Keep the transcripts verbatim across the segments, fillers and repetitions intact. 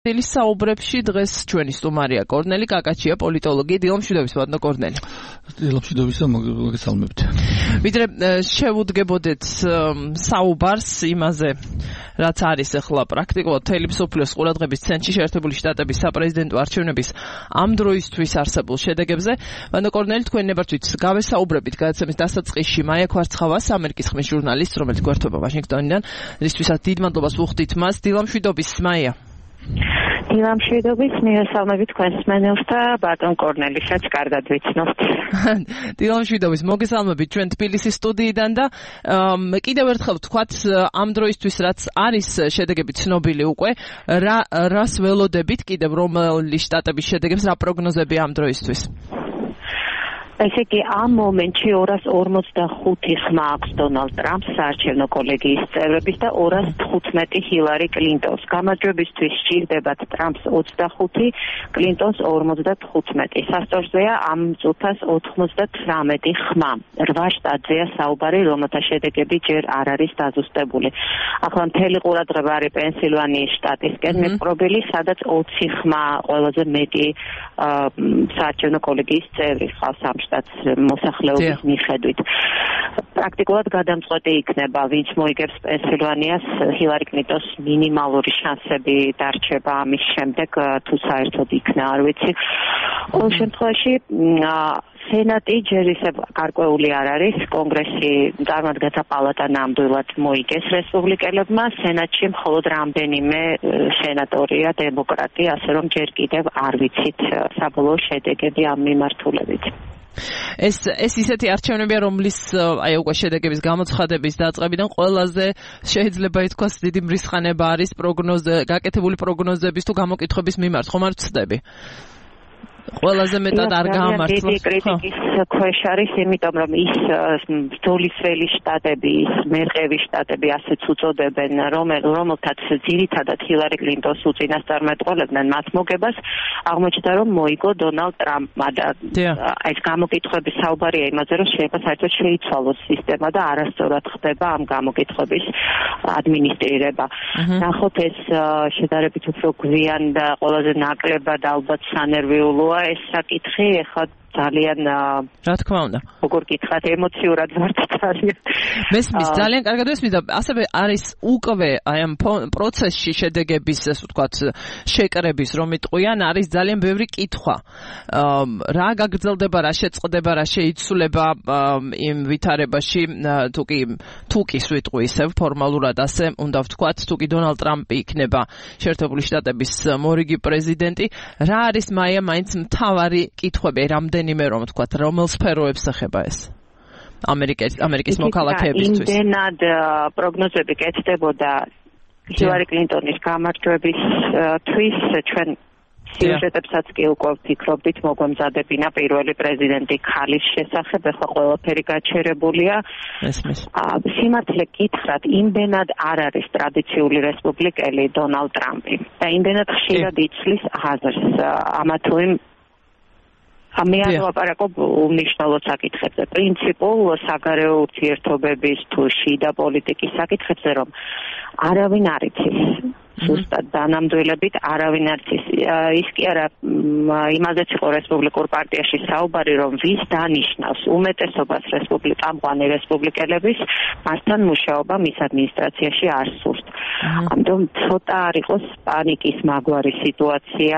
დილის საუბრებში დღეს ჩვენი სტუმარია კორნელი კაკაჩია, პოლიტოლოგი. დილამშვიდობის, ბატონო კორნელი. დილამშვიდობის და მოგესალმებით. ვიდრე შევუდგებოდეთ საუბარს იმაზე, რაც არის ახლა პრაქტიკულად მთელი მსოფლიოს ყურადღების ცენტრში შეერთებული შტატების საპრეზიდენტო არჩევნების ამ დროისთვის არსებულ შედეგებზე, ბატონო კორნელი, თქვენ ნებართვით გავესაუბრებით გადაცემის დასაწყისში მაია ქვარცხავას, ამერიკის ხმის ჟურნალისტს, რომელიც გვერდება ვაშინგტონიდან, რისთვისაც დიდ მადლობას ვუხდით მას. დილამშვიდობის, მაია. დილამშვიდობის, მიესალმებით თქვენს მსმენელს და ბატონ კორნელისაც კარგად ვიცნობთ. დილამშვიდობის, მოგესალმებით ჩვენ თბილისის სტუდიიდან და კიდევ ერთხელ ვთქვათ, ამ დროისთვის რაც არის შედეგები ცნობილი უკვე, რა რას ველოდებით კიდევ რომელი შტატების შედეგებს, რა პროგნოზები ამ დროისთვის? ესე იგი, ამ მომენტში ორას ორმოცდახუთი ხმა აქვს დონალდ ტრამპს საარჩევნო კოლეგიის წევრების და ორას თხუთმეტი ჰილარი კლინტონს. გამარჯვებისთვის სჭირდებათ ტრამპს ოცდახუთი, კლინტონს ორმოცდათხუთმეტი. სასწორზეა ამ წუთას ოთხმოცდათვრამეტი ხმა. რვა შტატზეა საუბარი, რომელთა შედეგები ჯერ არ არის დაზუსტებული. ახლა მთელი ყურადღება არის პენსილვანიის შტატისკენ მიპყრობილი, სადაც ოცი ხმა ყველაზე მეტი საარჩევნო კოლეგიის წევრი ხავს ამ შტატს მოსახლეობის მიხედვით. პრაქტიკულად გადამწყვეტი იქნება, ვინც მოიგებს პენსილვანიას, ჰილარი კლინტონს მინიმალური შანსები დარჩება ამის შემდეგ, თუ საერთოდ იქნა, არ ვიცი. ყოველ შემთხვევაში სენატი ჯერ ისევ გარკვეული არ არის, კონგრესი წარმატებათა პალატა ნამდვილად მოიგეს რესპუბლიკელებმა, სენატში მხოლოდ რამდენიმე სენატორია დემოკრატი, ასე რომ ჯერ კიდევ არ ვიცით საბოლოო შედეგები ამ მიმართულებით. ეს ეს ისეთი არჩევნებია, რომლის აი უკვე შედეგების გამოცხადების დაწყებიდან ყველაზე შეიძლება ითქვას დიდი მრისხანება არის პროგნოზე, გაკეთებული პროგნოზების თუ გამოკითხვების მიმართ, ხომ არ ვცდები? ყველაზე მეტად არ გაამართლა. დიდი კრიტიკის ქვეშ არის, იმიტომ რომ ის ბრძოლისველი შტატები, ის მერყევი შტატები, ასეც უწოდებენ, რომელთაც ძირითადად ჰილარი კლინტონს უწინასწარმეტყველებდნენ მათ მოგებას, აღმოჩნდა რომ მოიგო დონალდ ტრამპმა და ეს გამოკითხვების საუბარია იმაზე, რომ შეიძლება საერთოდ შეიცვალოს სისტემა და არასწორად ხდება ამ გამოკითხვების ადმინისტრირება. ნახოთ, ეს შედარებით უფრო გვიან და ყველაზე ნაკლებად ალბათ სანერვიულოა ეს საკითხი, ეხლა ძალიან რა თქმა უნდა. როგორ გითხრათ, ემოციურად ვართ ძალიან. მესმის, ძალიან კარგად მესმის და ასევე არის უკვე აი ამ პროცესში შედეგების, ასე ვთქვათ, შეკრების, რომ იტყვიან, არის ძალიან ბევრი კითხვა. რა გაგრძელდება, რა შეწყდება, რა შეიცვლება იმ ვითარებაში, თუ კი თუ კი სვიტყვი ისევ ფორმალურად ასე უნდა ვთქვათ, თუ კი დონალდ ტრამპი იქნება შეერთებული შტატების მორიგი პრეზიდენტი, რა არის მაია მაინც მთავარი კითხვები, რამდენი ნიმე რომ თქვა, რომელ სფეროებს ეხება ეს? ამერიკის ამერიკის მოქალაქეებისთვის. იმდენად პროგნოზები კეთდებოდა ჰილარი კლინტონის გამარჯვებისთვის, ჩვენ სიუჟეტებსაც კი უკვე ვფიქრობდით, მოგვემზადებინა პირველი პრეზიდენტი ქალის შესახებ, ეხლა ყველაფერი გაჩერებულია. სიმართლე გითხრათ, იმდენად არ არის ტრადიციული რესპუბლიკელი დონალდ ტრამპი და იმდენად ხშირად იცვლის აზრს ამა თუ იმ მე არ ვაპარაკობ უმნიშვნელო საკითხებზე, პრინციპულ საგარეო ურთიერთობების თუ შიდა პოლიტიკის საკითხებზე, რომ არავინ არ იცის. ზუსტად დანამდვილებით არავინ არ იცის. ის კი არა, იმაზეც იყო რესპუბლიკურ პარტიაში საუბარი, რომ ვის დანიშნავს უმეტესობას რესპუბლიკამყვანი რესპუბლიკელების, მასთან მუშაობა მის ადმინისტრაციაში არ სურთ. ამიტომ ცოტა არ იყოს პანიკის მაგვარი სიტუაცია,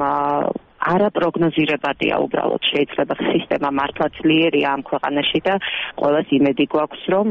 არაპროგნოზირებადია უბრალოდ, შეიძლება სისტემა მართლა ძლიერია ამ ქვეყანაში და ყველას იმედი გვაქვს, რომ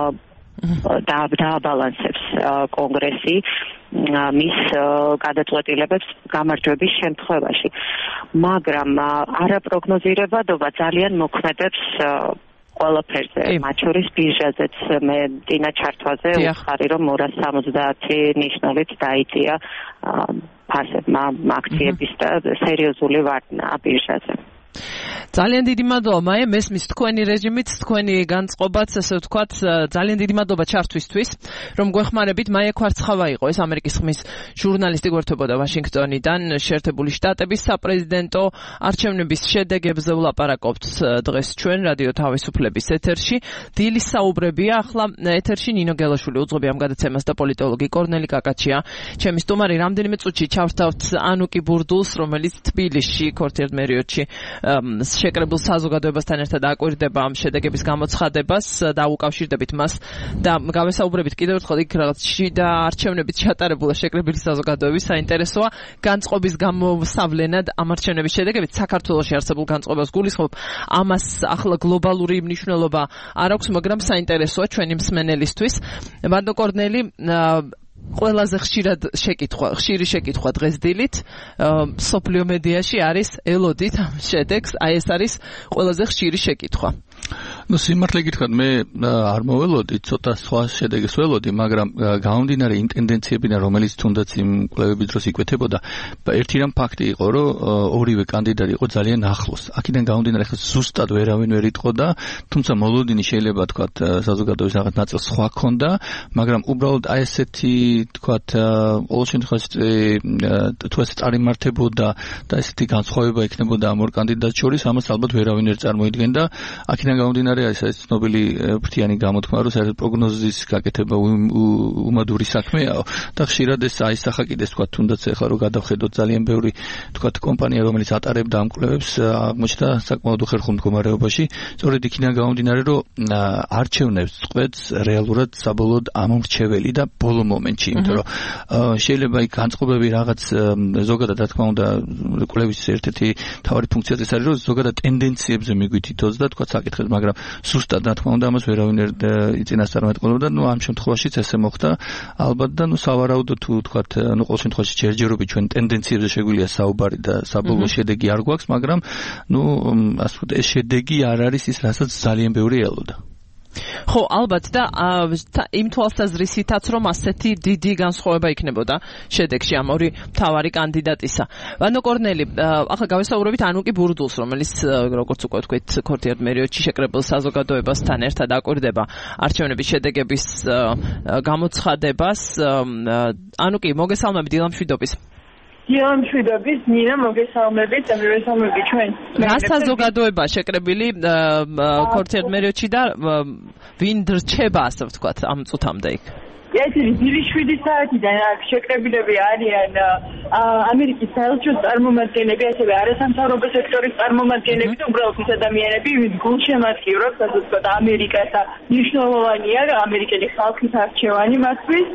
დააბალანსებს კონგრესი მის გადაწყვეტილებებს გამარჯვების შემთხვევაში. მაგრამ არაპროგნოზირებადობა ძალიან მოქმედებს ყველაფერზე, მათ შორის ბირჟაზეც. მე წინა ჩართვაზე ვხარი, რომ ორას სამოცდაათი ნიშნულით დაიწია ფასებმა აქციების და სერიოზული ვარდნა ბირჟაზე. ძალიან დიდი მადლობა მაე, მესმის თქვენი რეჟიმით, თქვენი განწყობაც, ასე ვთქვათ, ძალიან დიდი მადლობა ჩართვისთვის, რომ გვეხმარებით. მაე კვარცხავა იყო ეს ამერიკის ხმის ჟურნალისტი, გვერდებოდა ვაშინგტონიდან, შეერთებული შტატების საპრეზიდენტო არჩევნების შედეგებზე ვლაპარაკობთ დღეს ჩვენ რადიო თავისუფლების ეთერში. დილის საუბრებია, ახლა ეთერში ნინო გელაშვილი უძღვები ამ გადაცემას და პოლიტოლოგი კორნელი კაკაჩია. ჩემი სტუმარი რამდენიმე წუთში ჩავთავთ ანუკი ბურდულს, რომელიც თბილისში ქორთერ მერიოდში შეკრებილ საზოგადოებასთან ერთად აკვირდება ამ შედეგების გამოცხადებას და უკავშირდებით მას და გავესაუბრებით კიდევ ერთხელ იქ რაღაც შიდა არჩევნებით ჩატარებულა შეკრებილი საზოგადოების საინტერესოა განწყობის გამოსავლენად ამ არჩევნების შედეგებით საქართველოში არსებულ განწყობას გულისხმობ ამას ახლა გლობალური მნიშვნელობა არ აქვს, მაგრამ საინტერესოა ჩვენი მსმენელისთვის. ვანდო კორნელი ყველაზე ხშირად შეკითხვა, ხშირი შეკითხვა დღეს დილით სოფლიო მედიაში არის ელოდით ამ შედეგს, აი ეს არის ყველაზე ხშირი შეკითხვა. Ну, სიმართლე გითხრათ, მე არ მოველოდი, ცოტა სხვა შედეგს ველოდი, მაგრამ გამომდინარე იმ ტენდენციებიდან, რომელიც თუნდაც იმ კვლევების დროს იკვეთებოდა, ერთი რამ ფაქტი იყო, რომ ორივე კანდიდატი იყო ძალიან ახლოს. აქედან გამომდინარე, ხა ზუსტად ვერავინ ვერ იტყოდა, თუმცა მოლოდინი შეიძლება თქვათ საზოგადოების რაღაც ნაწილს სხვა ქონდა, მაგრამ უბრალოდ აი ესეთი თქვათ ყოველ შემთხვევაში თუ ეს წარიმართებოდა და ესეთი განსხვავება იქნებოდა ამ ორ კანდიდატს შორის, ამას ალბათ ვერავინ ვერ წარმოიდგენდა. აქედან გამომდინარე არის ეს ცნობილი ფრთიანი გამოთქმა, რომ საერთოდ პროგნოზის გაკეთება უმადური საქმეა და ხშირად ეს აისახა კიდეს თქვა თუნდაც ახლა რომ გადავხედოთ ძალიან ბევრი თქვა კომპანია რომელიც ატარებდა ამ კვლევებს აღმოჩნდა საკმაოდ უხერხულ მდგომარეობაში. სწორედ იქიდან გამომდინარე რომ არჩევნებს წყვეტს რეალურად საბოლოოდ ამომრჩეველი და ბოლო მომენტში, იმიტომ რომ შეიძლება იქ განწყობები რაღაც ზოგადად რა თქმა უნდა კვლევის ერთ-ერთი მთავარი ფუნქციაც ეს არის რომ ზოგადად ტენდენციებზე მიგვითითოს და თქვა საკითხებს, მაგრამ ზუსტად რა თქმა უნდა ამას ვერავინ წინასწარმეტყველებდა. ნუ ამ შემთხვევაშიც ესე მოხდა ალბათ და ნუ სავარაუდო თუ თქვათ ნუ ყოველ შემთხვევაში ჯერჯერობით ჩვენ ტენდენციებზე შეგვიძლია საუბარი და საბოლოო შედეგი არ გვაქვს, მაგრამ ნუ ასე ვთქვათ ეს შედეგი არ არის ის რასაც ძალიან ბევრი ელოდა. ხო, ალბათ და იმ თვალსაზრისითაც რომ ასეთი დიდი განსხვავება იქნებოდა შედეგში ამ ორი მთავარი კანდიდატისა. ვანდო კორნელი, ახლა გავესაუბრებით ანუკი ბურდულს, რომელიც როგორც უკვე ვთქვით, ქორთერ მერიოდში შეკრებილ საზოგადოებასთან ერთად აკვირდება არჩევნების შედეგების გამოცხადებას. ანუკი, მოგესალმებით დილამშვიდობის. დილამშვიდობის, ნინა, მოგესალმებით და მივესალმები ჩვენ. რა საზოგადოება შეკრებილი ქორთერ მერიოდში და ვინ რჩება, ასე ვთქვათ, ამ წუთამდე იქ? ეს არის დილის შვიდი საათიდან შეკრებილები არიან ამერიკის საელჩოს წარმომადგენლები, ასევე არასამთავრობო სექტორის წარმომადგენლები და უბრალოდ ის ადამიანები, ვინც გულშემატკივრობს, ასე ვთქვათ, ამერიკას და მნიშვნელოვანია ამერიკელი ხალხის არჩევანი მათთვის.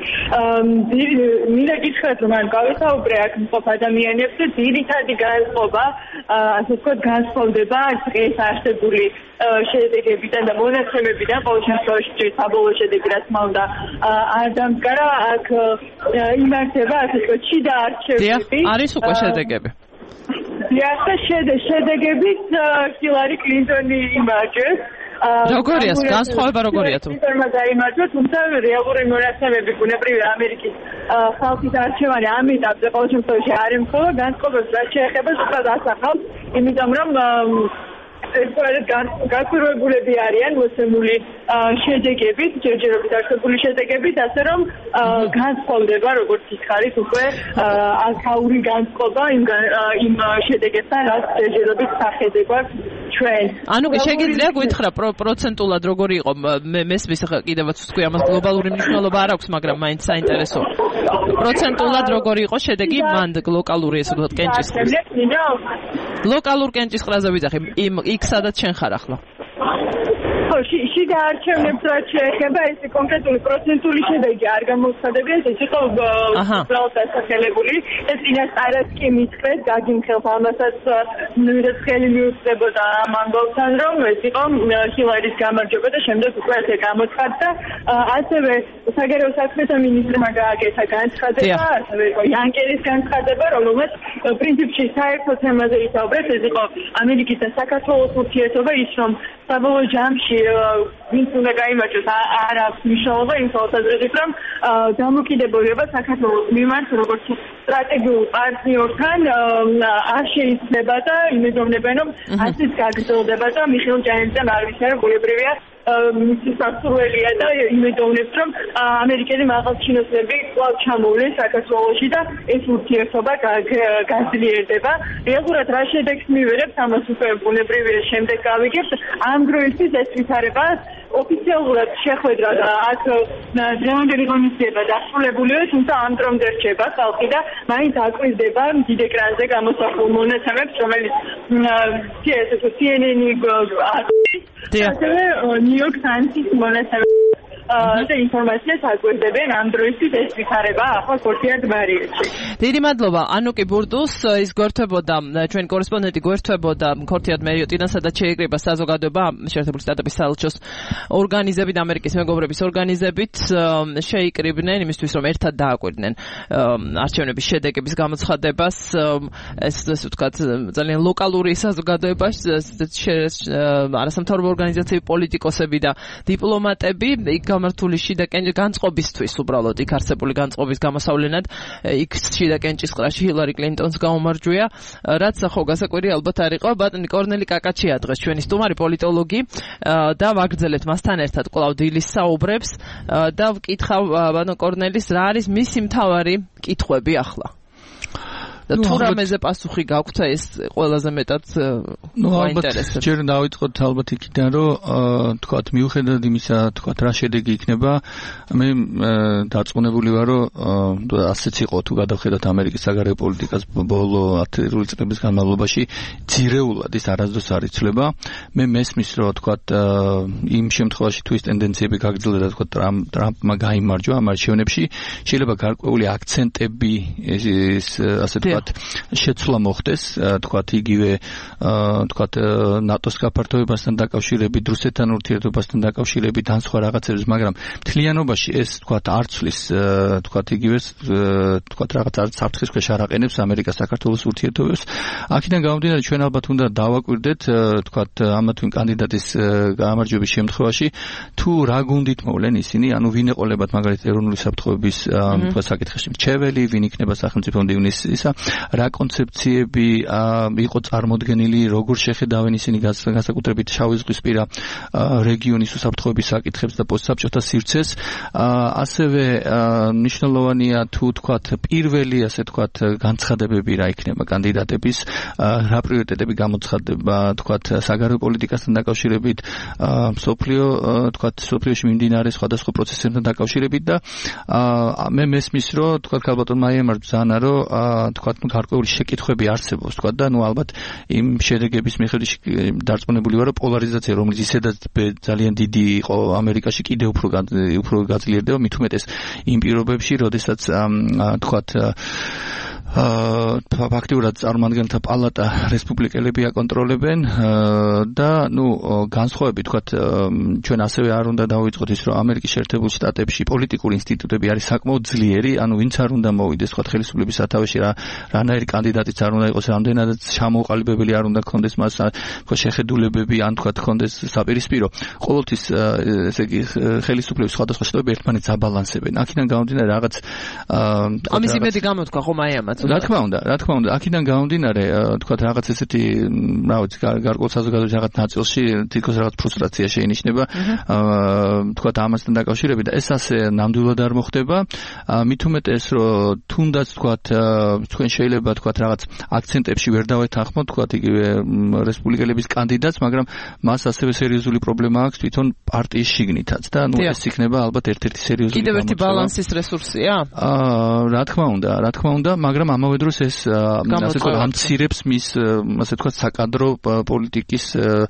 მინდა გითხრათ, რომ მან გავესაუბრე აქ მყოფ ადამიანებს და ძირითადი განწყობა, ასე ვთქვათ, განსხვავდება დღეს არსებული შედეგებიდან და მონაცემებიდან, ყოველ შემთხვევაში საბოლოო შედეგი რაც თქმა უნდა არ დამდგარა, აქ იმართება ასე ვთქვათ შიდა არჩევნები. არის უკვე შედეგები. დიახ, შედეგებით ჰილარი კლინტონი იმარჯვებს. როგორია განსხვავება როგორია თუ? ინტერმა დაიმარჯვა, თუმცა რეალური მონაცემები ბუნებრივია ამერიკის ხალხის არჩევანი ამ ეტაპზე ყოველ შემთხვევაში არ ემთხვევა განწყობებს, რაც შეეხება ზუსტად ასახავს, იმიტომ რომ ერთგვარად გაკვირვებულები არიან მოცემული შედეგებით, ჯერჯერობით არსებული შედეგებით, ასე რომ განსხვავდება, როგორც იხარით უკვე ათაური განწყობა იმ იმ შედეგებთან, რაც ჯერჯერობით სახედე გვაქვს ჩვენ. ანუ შეგიძლია გითხრა პროცენტულად როგორი იყო, მე მესმის ახლა კიდევაც ვთქვი, ამას გლობალური მნიშვნელობა არ აქვს, მაგრამ მაინც საინტერესოა. პროცენტულად როგორი იყო შედეგი მან ლოკალური ესე ვთქვათ კენჭისყრის. ლოკალურ კენჭისყრაზე ვიძახი, იმ იქ სადაც შენ ხარ ახლა. ხო, შიდა არჩევნებს რაც შეეხება, ეს კონკრეტული პროცენტული შედეგი არ გამოცხადებია, ეს იყო უბრალოდ დასახელებული. ეს წინასწარაც კი მითხრეს, გაგიმხელს ამასაც ნույნად ხელი მიუწვდებოდა ამ ამბავთან, რომ ეს იყო ჰილარის გამარჯვება და შემდეგ უკვე ესე გამოცხადდა. ასევე საგარეო საქმეთა მინისტრმა გააკეთა განცხადება, ასევე იყო იანკერის განცხადება, რომელმაც პრინციპში საერთო თემაზე ისაუბრეს, ეს იყო ამერიკის და საქართველოს ურთიერთობა, ის რომ საბოლოო ჯამში ვინც უნდა გაიმარჯვოს არ აქვს მნიშვნელობა იმ თვალსაზრისით, რომ დამოკიდებულება საქართველოს მიმართ როგორც სტრატეგიულ პარტნიორთან არ შეიძლება და იმედოვნებენ რომ ასეც გაგრძელდება და მიხეილ ჯანელიძემ არ ვიცი რა გულებრივია მისი სასურველია და იმედოვნებს რომ ამერიკელი მაღალჩინოსნები კვლავ ჩამოვლენ საქართველოში და ეს ურთიერთობა გაძლიერდება. რეალურად რა შედეგს მივიღებთ ამას უკვე ბუნებრივია შემდეგ გავიგებთ. ამ დროისთვის ეს ვითარება ოფიციალურად შეხვედრა და აქ დღევანდელი ღონისძიება დასრულებულია, თუმცა ამ დრომდე რჩება ხალხი და მაინც აკვირდება დიდ ეკრანზე გამოსახულ მონაცემებს, რომელიც C N N-ი ასევე New York Times-ის მონაცემებს და ინფორმაციას აკვირდებენ ამ დროისთვის ეს ვითარება ახლა ქორთიად მარიეთში. დიდი მადლობა ანუკი ბურდუს, ის გვერდებოდა ჩვენ კორესპონდენტი გვერდებოდა ქორთიად მარიოტიდან, სადაც შეიკრიბა საზოგადოება შეერთებული შტატების საელჩოს ორგანიზებით, ამერიკის მეგობრების ორგანიზებით შეიკრიბნენ იმისთვის რომ ერთად დააკვირდნენ არჩევნების შედეგების გამოცხადებას. ეს ასე ვთქვათ ძალიან ლოკალური საზოგადოება, არასამთავრობო ორგანიზაციები, პოლიტიკოსები და დიპლომატები იქ გამართული შიდა კენჭის განწყობისთვის, უბრალოდ იქ არსებული განწყობის გამოსავლენად იქ შიდა კენჭისყრაში ჰილარი კლინტონს გაუმარჯვია, რაც ხო გასაკვირი ალბათ არ იყო. ბატონი კორნელი კაკაჩია დღეს ჩვენი სტუმარი პოლიტოლოგი და ვაგრძელებთ მასთან ერთად კვლავ დილის საუბრებს და ვკითხავ ბატონ კორნელის რა არის მისი მთავარი კითხვები ახლა. და თუ რამეზე პასუხი გაქვთ ეს ყველაზე მეტად მოინტერესებს. ჯერ დავიწყოთ ალბათ იქიდან რომ თქვათ მიუხედავად იმისა თქვათ რა შედეგი იქნება, მე დარწმუნებული ვარ რომ ასეც იყო თუ გადავხედოთ ამერიკის საგარეო პოლიტიკას ბოლო ათი წლების განმავლობაში ძირეულად ის არასდროს არ იცვლება. მე მესმის რომ თქვათ იმ შემთხვევაში თუ ის ტენდენციები გაგრძელდა და თქვათ ტრამპმა გაიმარჯვა ამ არჩევნებში, შეიძლება გარკვეული აქცენტები ეს ასე თქვათ შეცვლა მოხდეს, თქვათ იგივე თქვათ ნატოს გაფართოებასთან დაკავშირებით, რუსეთთან ურთიერთობასთან დაკავშირებით, ან სხვა რაღაცებს, მაგრამ მთლიანობაში ეს თქვათ არ ცვლის თქვათ იგივე თქვათ რაღაც საფრთხის ქვეშ არ აყენებს ამერიკას საქართველოს ურთიერთობებს. აქედან გამომდინარე ჩვენ ალბათ უნდა დავაკვირდეთ თქვათ ამა თუ იმ კანდიდატის გამარჯვების შემთხვევაში თუ რა გუნდით მოვლენ ისინი, ანუ ვინ ეყოლებათ მაგალითად ეროვნული საფრთხეების თქვათ საკითხებში მრჩეველი, ვინ იქნება სახელმწიფო მდივნის ისა რა კონცეფციები იყო წარმოდგენილი, როგორ შეხედავენ ისინი განსაკუთრებით შავი ზღვისპირა რეგიონის უსაფრთხოების საკითხებს და პოსტსაბჭოთა სივრცეს. ასევე მნიშვნელოვანია თუ თქვათ პირველი ასე თქვათ განცხადებები რა იქნება კანდიდატების, რა პრიორიტეტები გამოცხადება თქვათ საგარეო პოლიტიკასთან დაკავშირებით, მსოფლიო თქვათ მსოფლიოში მიმდინარე სხვადასხვა პროცესებთან დაკავშირებით და მე მესმის რომ თქვათ ქალბატონმა აიემართ ბრძანა რომ თქვათ გარკვეული შეკითხვები არსებობს, თქვა და ნუ ალბათ იმ შედეგების მიხედვით დარწმუნებული ვარ, რომ პოლარიზაცია, რომელიც ისედაც ძალიან დიდი იყო ამერიკაში, კიდევ უფრო უფრო გაძლიერდება, მით უმეტეს იმ პირობებში, როდესაც თქვათ ფაქტიურად წარმომადგენელთა პალატა რესპუბლიკელები აკონტროლებენ და ნუ განსხვავებით თქვათ ჩვენ ასევე არ უნდა დავიწყოთ ის რომ ამერიკის შეერთებულ შტატებში პოლიტიკური ინსტიტუტები არის საკმაოდ ძლიერი, ანუ ვინც არ უნდა მოვიდეს თქვათ ხელისუფლების სათავეში რა რანაირი კანდიდატიც არ უნდა იყოს, რამდენადაც ჩამოყალიბებელი არ უნდა ქონდეს მას თქვათ შეხედულებები ან თქვათ ქონდეს საპირისპირო, ყოველთვის ესე იგი ხელისუფლების სხვადასხვა შტოები ერთმანეთს აბალანსებენ. აქედან გამომდინარე რაღაც ამის იმედი გამოთქვა ხომ აი ამაც რა თქმა უნდა, რა თქმა უნდა, აქედან გამომდინარე, თქვათ რაღაც ესეთი, რა ვიცი, გარკვეულ საზოგადოების რაღაც ნაწილში თითქოს რაღაც ფრუსტრაცია შეინიშნება, თქვათ ამასთან დაკავშირებით და ეს ასე ნამდვილად არ მოხდება. მით უმეტეს, რომ თუნდაც თქვათ თქვენ შეიძლება თქვათ რაღაც აქცენტებში ვერ დავეთანხმოთ, თქვათ იგივე რესპუბლიკელების კანდიდატს, მაგრამ მას ასევე სერიოზული პრობლემა აქვს თვითონ პარტიის შიგნითაც და ნუ ეს იქნება ალბათ ერთ-ერთი სერიოზული კიდევ ერთი ბალანსის რესურსია? აა, რა თქმა უნდა, რა თქმა უნდა, მაგრამ ამავე დროს ეს ასე თქვა ამცირებს მის ასე თქვა საკადრო პოლიტიკის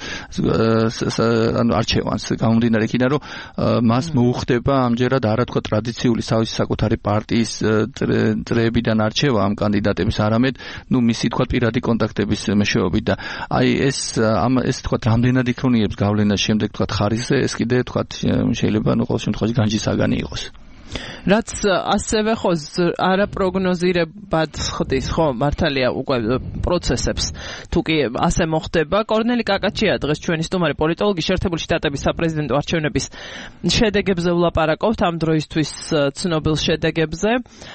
ანუ არჩევანს გამომდინარე იქიდან რომ მას მოუხდება ამჯერად არა თქვა ტრადიციული თავისი საკუთარი პარტიის წრეებიდან არჩევა ამ კანდიდატების, არამედ ნუ მისი თქვა პირადი კონტაქტების მეშვეობით და აი ეს ამ ეს თქვა რამდენად იქონიებს გავლენას შემდეგ თქვა ხარისზე, ეს კიდე თქვა შეიძლება ნუ ყოველ შემთხვევაში განჯისაგანი იყოს. რაც ასევე ხო არაპროგნოზირებად ხდის ხო მართალია უკვე პროცესებს თუ კი ასე მოხდება კორნელი კაკაჩია დღეს ჩვენი სტუმარი პოლიტოლოგი შეერთებული შტატების საპრეზიდენტო არჩევნების შედეგებზე ვლაპარაკობთ ამ დროისთვის ცნობილ შედეგებზე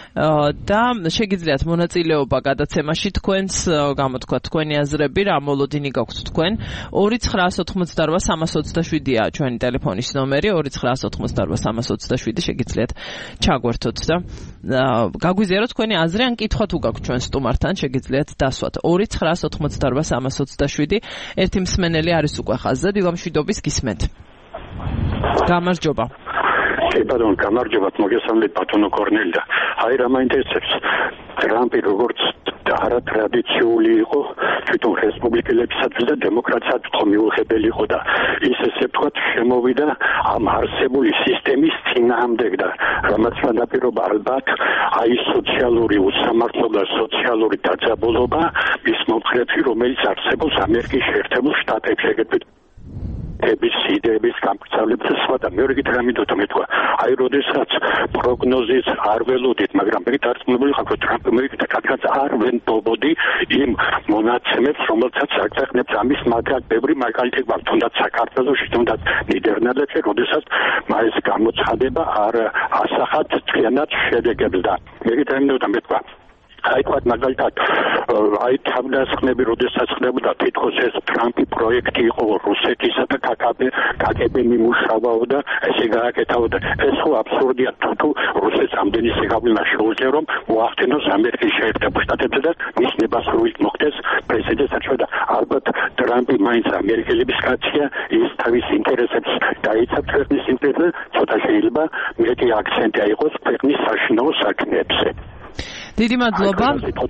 და შეგიძლიათ მონაწილეობა გადაცემაში თქვენს გამოთქვა თქვენი აზრები რა მოლოდინი გაქვთ თქვენ ორი ცხრაას ოთხმოცდაორვა სამას ოცდაშვიდია ჩვენი ტელეფონის ნომერი ორი ცხრაას ოთხმოცდაორვა სამას ოცდაშვიდი შეგიძლიათ ჩაგვერთოთ და გაგვიზიაროთ თქვენი აზრი ან კითხვა თუ გაქვთ ჩვენ სტუმართან შეგიძლიათ დასვათ ორი ცხრაას ოთხმოცდაორვა სამას ოცდაშვიდი ერთი მსმენელი არის უკვე ხაზზე დილამშვიდობის გისმენთ გამარჯობა კი ბატონო გამარჯობა მოგესალმებით ბატონო კორნელი და აი რა მაინტერესებს ტრამპი როგორც არატრადიციული იყო თვითონ რესპუბლიკელებისათვის და დემოკრატებისათვის მიუღებელი იყო და ის ესე ვთქვათ შემოვიდა ამ არსებული სისტემის წინააღმდეგ და რამაც განაპირობა ალბათ აი სოციალური უსამართლობა და სოციალური დაძაბულობა ის მომხრეთი რომელიც არსებობს ამერიკის შეერთებულ შტატებში ეგრეთ ების იდეების გამწავლებს სხვა და მეორე კიდე რამითო მეთქვა აი როდესაც პროგნოზის არ ველოდით მაგრამ მე დარწმუნებული ხარ რომ ტრამპი მე კიდე კაც არ ვენდობოდი იმ მონაცემებს რომელსაც აკეთებს ამის მაგრამ ბევრი მაგალითი გვაქვს თუნდაც საქართველოში თუნდაც ნიდერლანდებში როდესაც მაის გამოცხადება არ ასახათ თქვენად შედეგებს და მე კიდე რამითო მეთქვა აი თქვა მაგალითად აი თავდასხმები როდესაც ხდებოდა თითქოს ეს ტრამპი პროექტი იყო რუსეთისა და კაკაბე კაკები მიმუშავაო და ესე გააკეთაოდა ეს ხო აბსურდია თუ რუსეთს ამდენი სიგავლინა შეუძლია რომ მოახდინოს ამერიკის შეერთებულ შტატებზე და მის ნებასრულით მოხდეს პრეზიდენტის არჩევა და ალბათ ტრამპი მაინც ამერიკელების კაცია ის თავის ინტერესებს დაიცავ ქვეყნის ინტერესზე ცოტა შეიძლება მეტი აქცენტი აიღოს ქვეყნის საშინაო საქმეებზე დიდი მადლობა.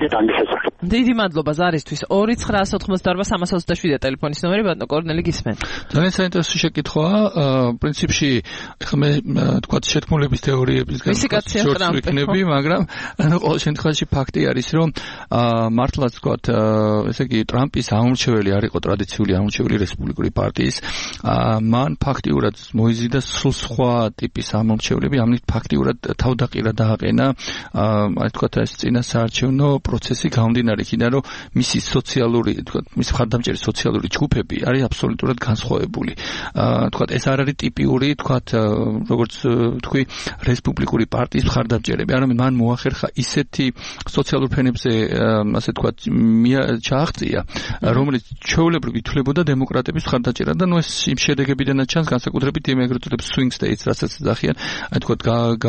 დიდი მადლობა ზარისთვის. ორი ცხრაას ოთხმოცდაორვა სამას ოცდაშვიდი ტელეფონის ნომერი ბატონო კორნელი გისმენთ. ძალიან საინტერესო შეკითხვაა. პრინციპში ხა მე თქვა შეთქმულების თეორიების განსხვავებული იქნები, მაგრამ ანუ ყოველ შემთხვევაში ფაქტი არის, რომ მართლაც თქვა ესე იგი ტრამპის ამორჩეველი არ იყო ტრადიციული ამორჩეველი რესპუბლიკური პარტიის. მან ფაქტიურად მოიზიდა სულ სხვა ტიპის ამორჩევლები, ამით ფაქტიურად თავდაყირა დააყენა აი თქვა ეს წინა საარჩევნო პროცესი გამომდინარე იქიდან რომ მისი სოციალური თქვა მისი მხარდამჭერი სოციალური ჯგუფები არის აბსოლუტურად განსხვავებული. თქვა ეს არ არის ტიპიური თქვა როგორც თქვი რესპუბლიკური პარტიის მხარდამჭერები, არამედ მან მოახერხა ისეთი სოციალურ ფენებზე ასე თქვა ჩააღწია, რომელიც ჩვეულებრივ ითვლებოდა დემოკრატების მხარდამჭერად და ნუ ეს იმ შედეგებიდანაც ჩანს განსაკუთრებით იმ ეგრეთ წოდებული swing states, რასაც ეძახიან, აი თქვა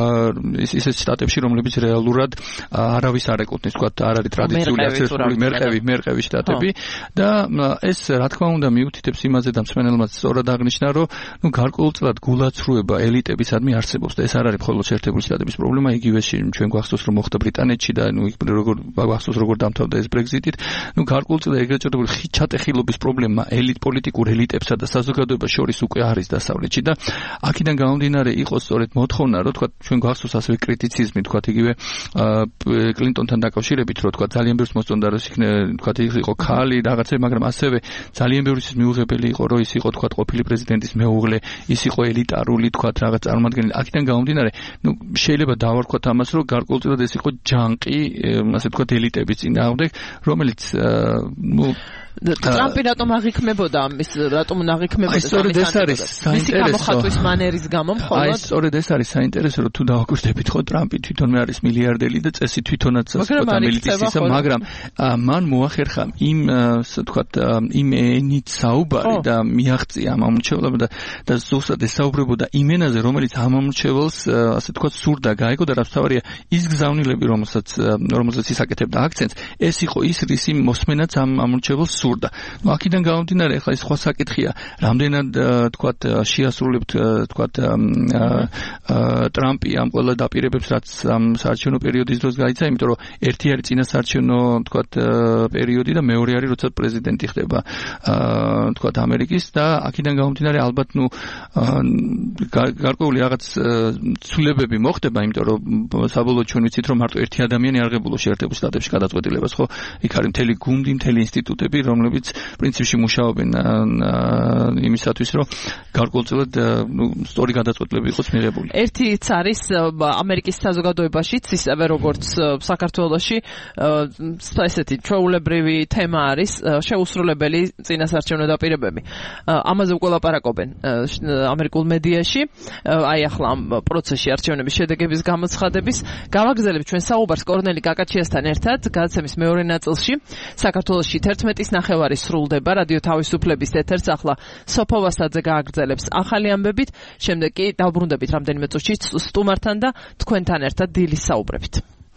ისეთ შტატებში, რომლებიც რეალურად არავის არ ეკუთვნის, თქვა არ არის ტრადიციული რესპუბლიკური მერყევი, მერყევი შტატები და ეს რა თქმა უნდა მიუთითებს იმაზე და მსმენელმაც სწორად აღნიშნა, რომ ნუ გარკვეულწილად გულაცრუება ელიტებისადმი არსებობს და ეს არ არის მხოლოდ შეერთებული შტატების პრობლემა, იგივე ჩვენ გვახსოვს რომ მოხდა ბრიტანეთში და ნუ როგორ გვახსოვს როგორ დამთავრდა ეს ბრეგზიტით, ნუ გარკვეულწილად ეგრეთ წოდებული ჩატეხილობის პრობლემა ელიტ პოლიტიკურ ელიტებსა და საზოგადოებას შორის უკვე არის დასავლეთში და აქედან გამომდინარე იყო სწორედ მოთხოვნა, რომ თქვა ჩვენ გვახსოვს ასევე კრიტიციზმი, თქვა იგივე კლინტონთან დაკავშირებით, რომ თქვა ძალიან ბევრს მოსწონდა რომ იქნე თქვა იყო ქალი რაღაცები, მაგრამ ასევე ძალიან ბევრისთვის მიუღებელი იყო, რომ ის იყო თქვა ყოფილი პრეზიდენტის მეუღლე, ის იყო ელიტარული თქვა რაღაც წარმომადგენელი. აქედან გამომდინარე, ნუ შეიძლება დავარქვათ ამას, რომ გარკვეულწილად ეს იყო ჯანყი, ასე თქვა ელიტების წინააღმდეგ, რომელიც ნუ ტრამპი რატომ აღიქმებოდა ამის რატომ აღიქმებოდა ამის სწორედ ეს არის საინტერესო გამოხატვის მანერის გამო მხოლოდ აი სწორედ ეს არის საინტერესო რომ თუ დავაკვირდებით ხო ტრამპი თვითონვე არის მილიარდელი და წესი თვითონაც სპოტა მილიტისისა მაგრამ მან მოახერხა იმ თქვათ იმ ენით საუბარი და მიაღწია ამ ამორჩევლებს და და ზუსტად ესაუბრებოდა იმ ენაზე რომელიც ამ ამორჩეველს ასე თქვათ სურდა გაიგო და რაც თავარია ის გზავნილები რომელსაც რომელსაც ის აკეთებდა აქცენტს ეს იყო ის რისი მოსმენაც ამ ამორჩეველს სურდა. ნუ აქედან გამომდინარე, ახლა ეს სხვა საკითხია, რამდენად თქვათ შეასრულებთ თქვათ ტრამპი ამ ყველა დაპირებებს, რაც ამ საარჩევნო პერიოდის დროს გაიცა, იმიტომ რომ ერთი არის წინასაარჩევნო თქვათ პერიოდი და მეორე არის როცა პრეზიდენტი ხდება თქვათ ამერიკის და აქედან გამომდინარე ალბათ ნუ გარკვეული რაღაც ცვლილებები მოხდება, იმიტომ რომ საბოლოოდ ჩვენ ვიცით რომ მარტო ერთი ადამიანი არ ღებულობს შეერთებულ შტატებში გადაწყვეტილებას, ხო? იქ არის მთელი გუნდი, მთელი ინსტიტუტები, რომლებიც პრინციპში მუშაობენ იმისათვის, რომ გარკვეულწილად ნუ სწორი გადაწყვეტილება იყოს მიღებული. ერთიც არის ამერიკის საზოგადოებაშიც ისევე როგორც საქართველოში ესეთი ჩვეულებრივი თემა არის შეუსრულებელი წინასაარჩევნო დაპირებები. ამაზე უკვე ლაპარაკობენ ამერიკულ მედიაში, აი ახლა ამ პროცესში არჩევნების შედეგების გამოცხადების. გავაგრძელებ ჩვენ საუბარს კორნელი კაკაჩიასთან ერთად, გადაცემის მეორე ნაწილში. საქართველოში თერთმეტის ნახევარი სრულდება, რადიო თავისუფლების ეთერს ახლა სოფო ვასაძე გააგრძელებს ახალი ამბებით, შემდეგ კი დავბრუნდებით რამდენიმე წუთში სტუმართან და თქვენთან ერთად დილის საუბრებით.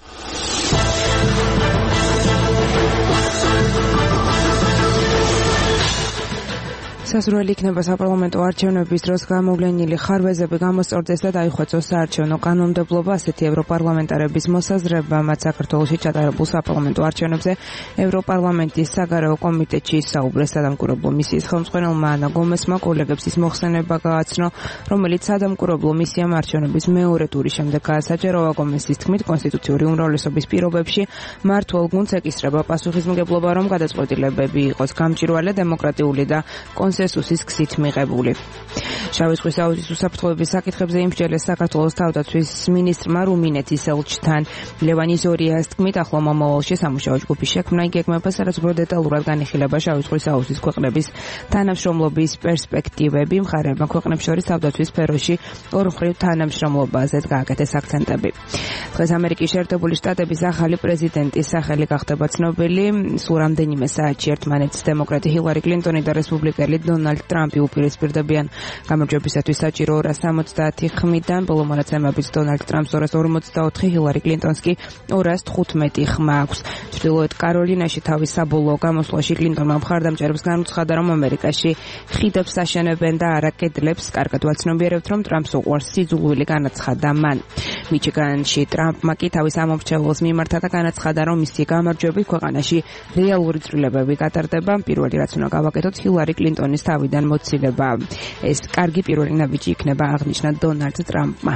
სასურველი იქნება საპარლამენტო არჩევნების დროს გამოვლენილი ხარვეზები გამოსწორდეს და დაიხვეწოს საარჩევნო კანონმდებლობა. ასეთი ევროპარლამენტარების მოსაზრება მათ საქართველოში ჩატარებულ საპარლამენტო არჩევნებზე ევროპარლამენტის საგარეო კომიტეტში საუბრეს სადამკვირვებლო მისიის ხელმძღვანელმა ანა გომესმა. კოლეგებს ის მოხსენება გააცნო, რომელიც სადამკვირვებლო მისიამ არჩევნების მეორე ტურის შემდეგ გაასაჯაროა. გომესის თქმით, კონსტიტუციური უმრავლესობის პირობებში მმართველ გუნდს ეკისრება პასუხისმგებლობა, რომ გადაწყვეტილებები იყოს გამჭვირვალე, დემოკრატიული და კონსენსუსის გზით მიღებული. შავი ზღვის აუზის უსაფრთხოების საკითხებზე იმსჯელეს საქართველოს თავდაცვის მინისტრმა რუმინეთის ელჩთან ლევან იზორიას თქმით, ახლა მომავალში სამუშაო ჯგუფის შექმნა იგეგმება, სადაც უფრო დეტალურად განიხილება შავი ზღვის აუზის ქვეყნების თანამშრომლობის პერსპექტივები. მხარეებმა ქვეყნებს შორის თავდაცვის სფეროში ორმხრივ თანამშრომლობაზე გააკეთეს აქცენტები. დღეს ამერიკის შეერთებული შტატების ახალი პრეზიდენტის სახელი გახდება ცნობილი. სულ რამდენიმე საათში ერთმანეთს დემოკრატი ჰილარი კლინტონი და რესპუბლიკელი დონალდ ტრამპი უპირისპირდებიან. გამარჯვებისათვის საჭირო ორას სამოცდაათი ხმიდან, ბოლო მონაცემებით დონალდ ტრამპს ორას ორმოცდაოთხი, ჰილარი კლინტონს კი ორას თხუთმეტი ხმა აქვს. ჩრდილოეთ კაროლინაში თავის საბოლოო გამოსვლაში კლინტონმა მხარდამჭერებს განუცხადა, რომ ამერიკაში ხიდებს აშენებენ და არა კედლებს. კარგად ვაცნობიერებთ, რომ ტრამპს უყვარს სიძულვილი, განაცხადა მან. მიჩიგანში ტრამპმა კი თავის ამომრჩეველს მიმართა და განაცხადა, რომ მისი გამარჯვებით ქვეყანაში რეალური ცვლილებები გატარდება. პირველი რაც უნდა გავაკეთოთ, ჰილარი კლინტონის თავიდან მოცილება. ეს კარგი პირველი ნაბიჯი იქნება, აღნიშნა დონალდ ტრამპმა.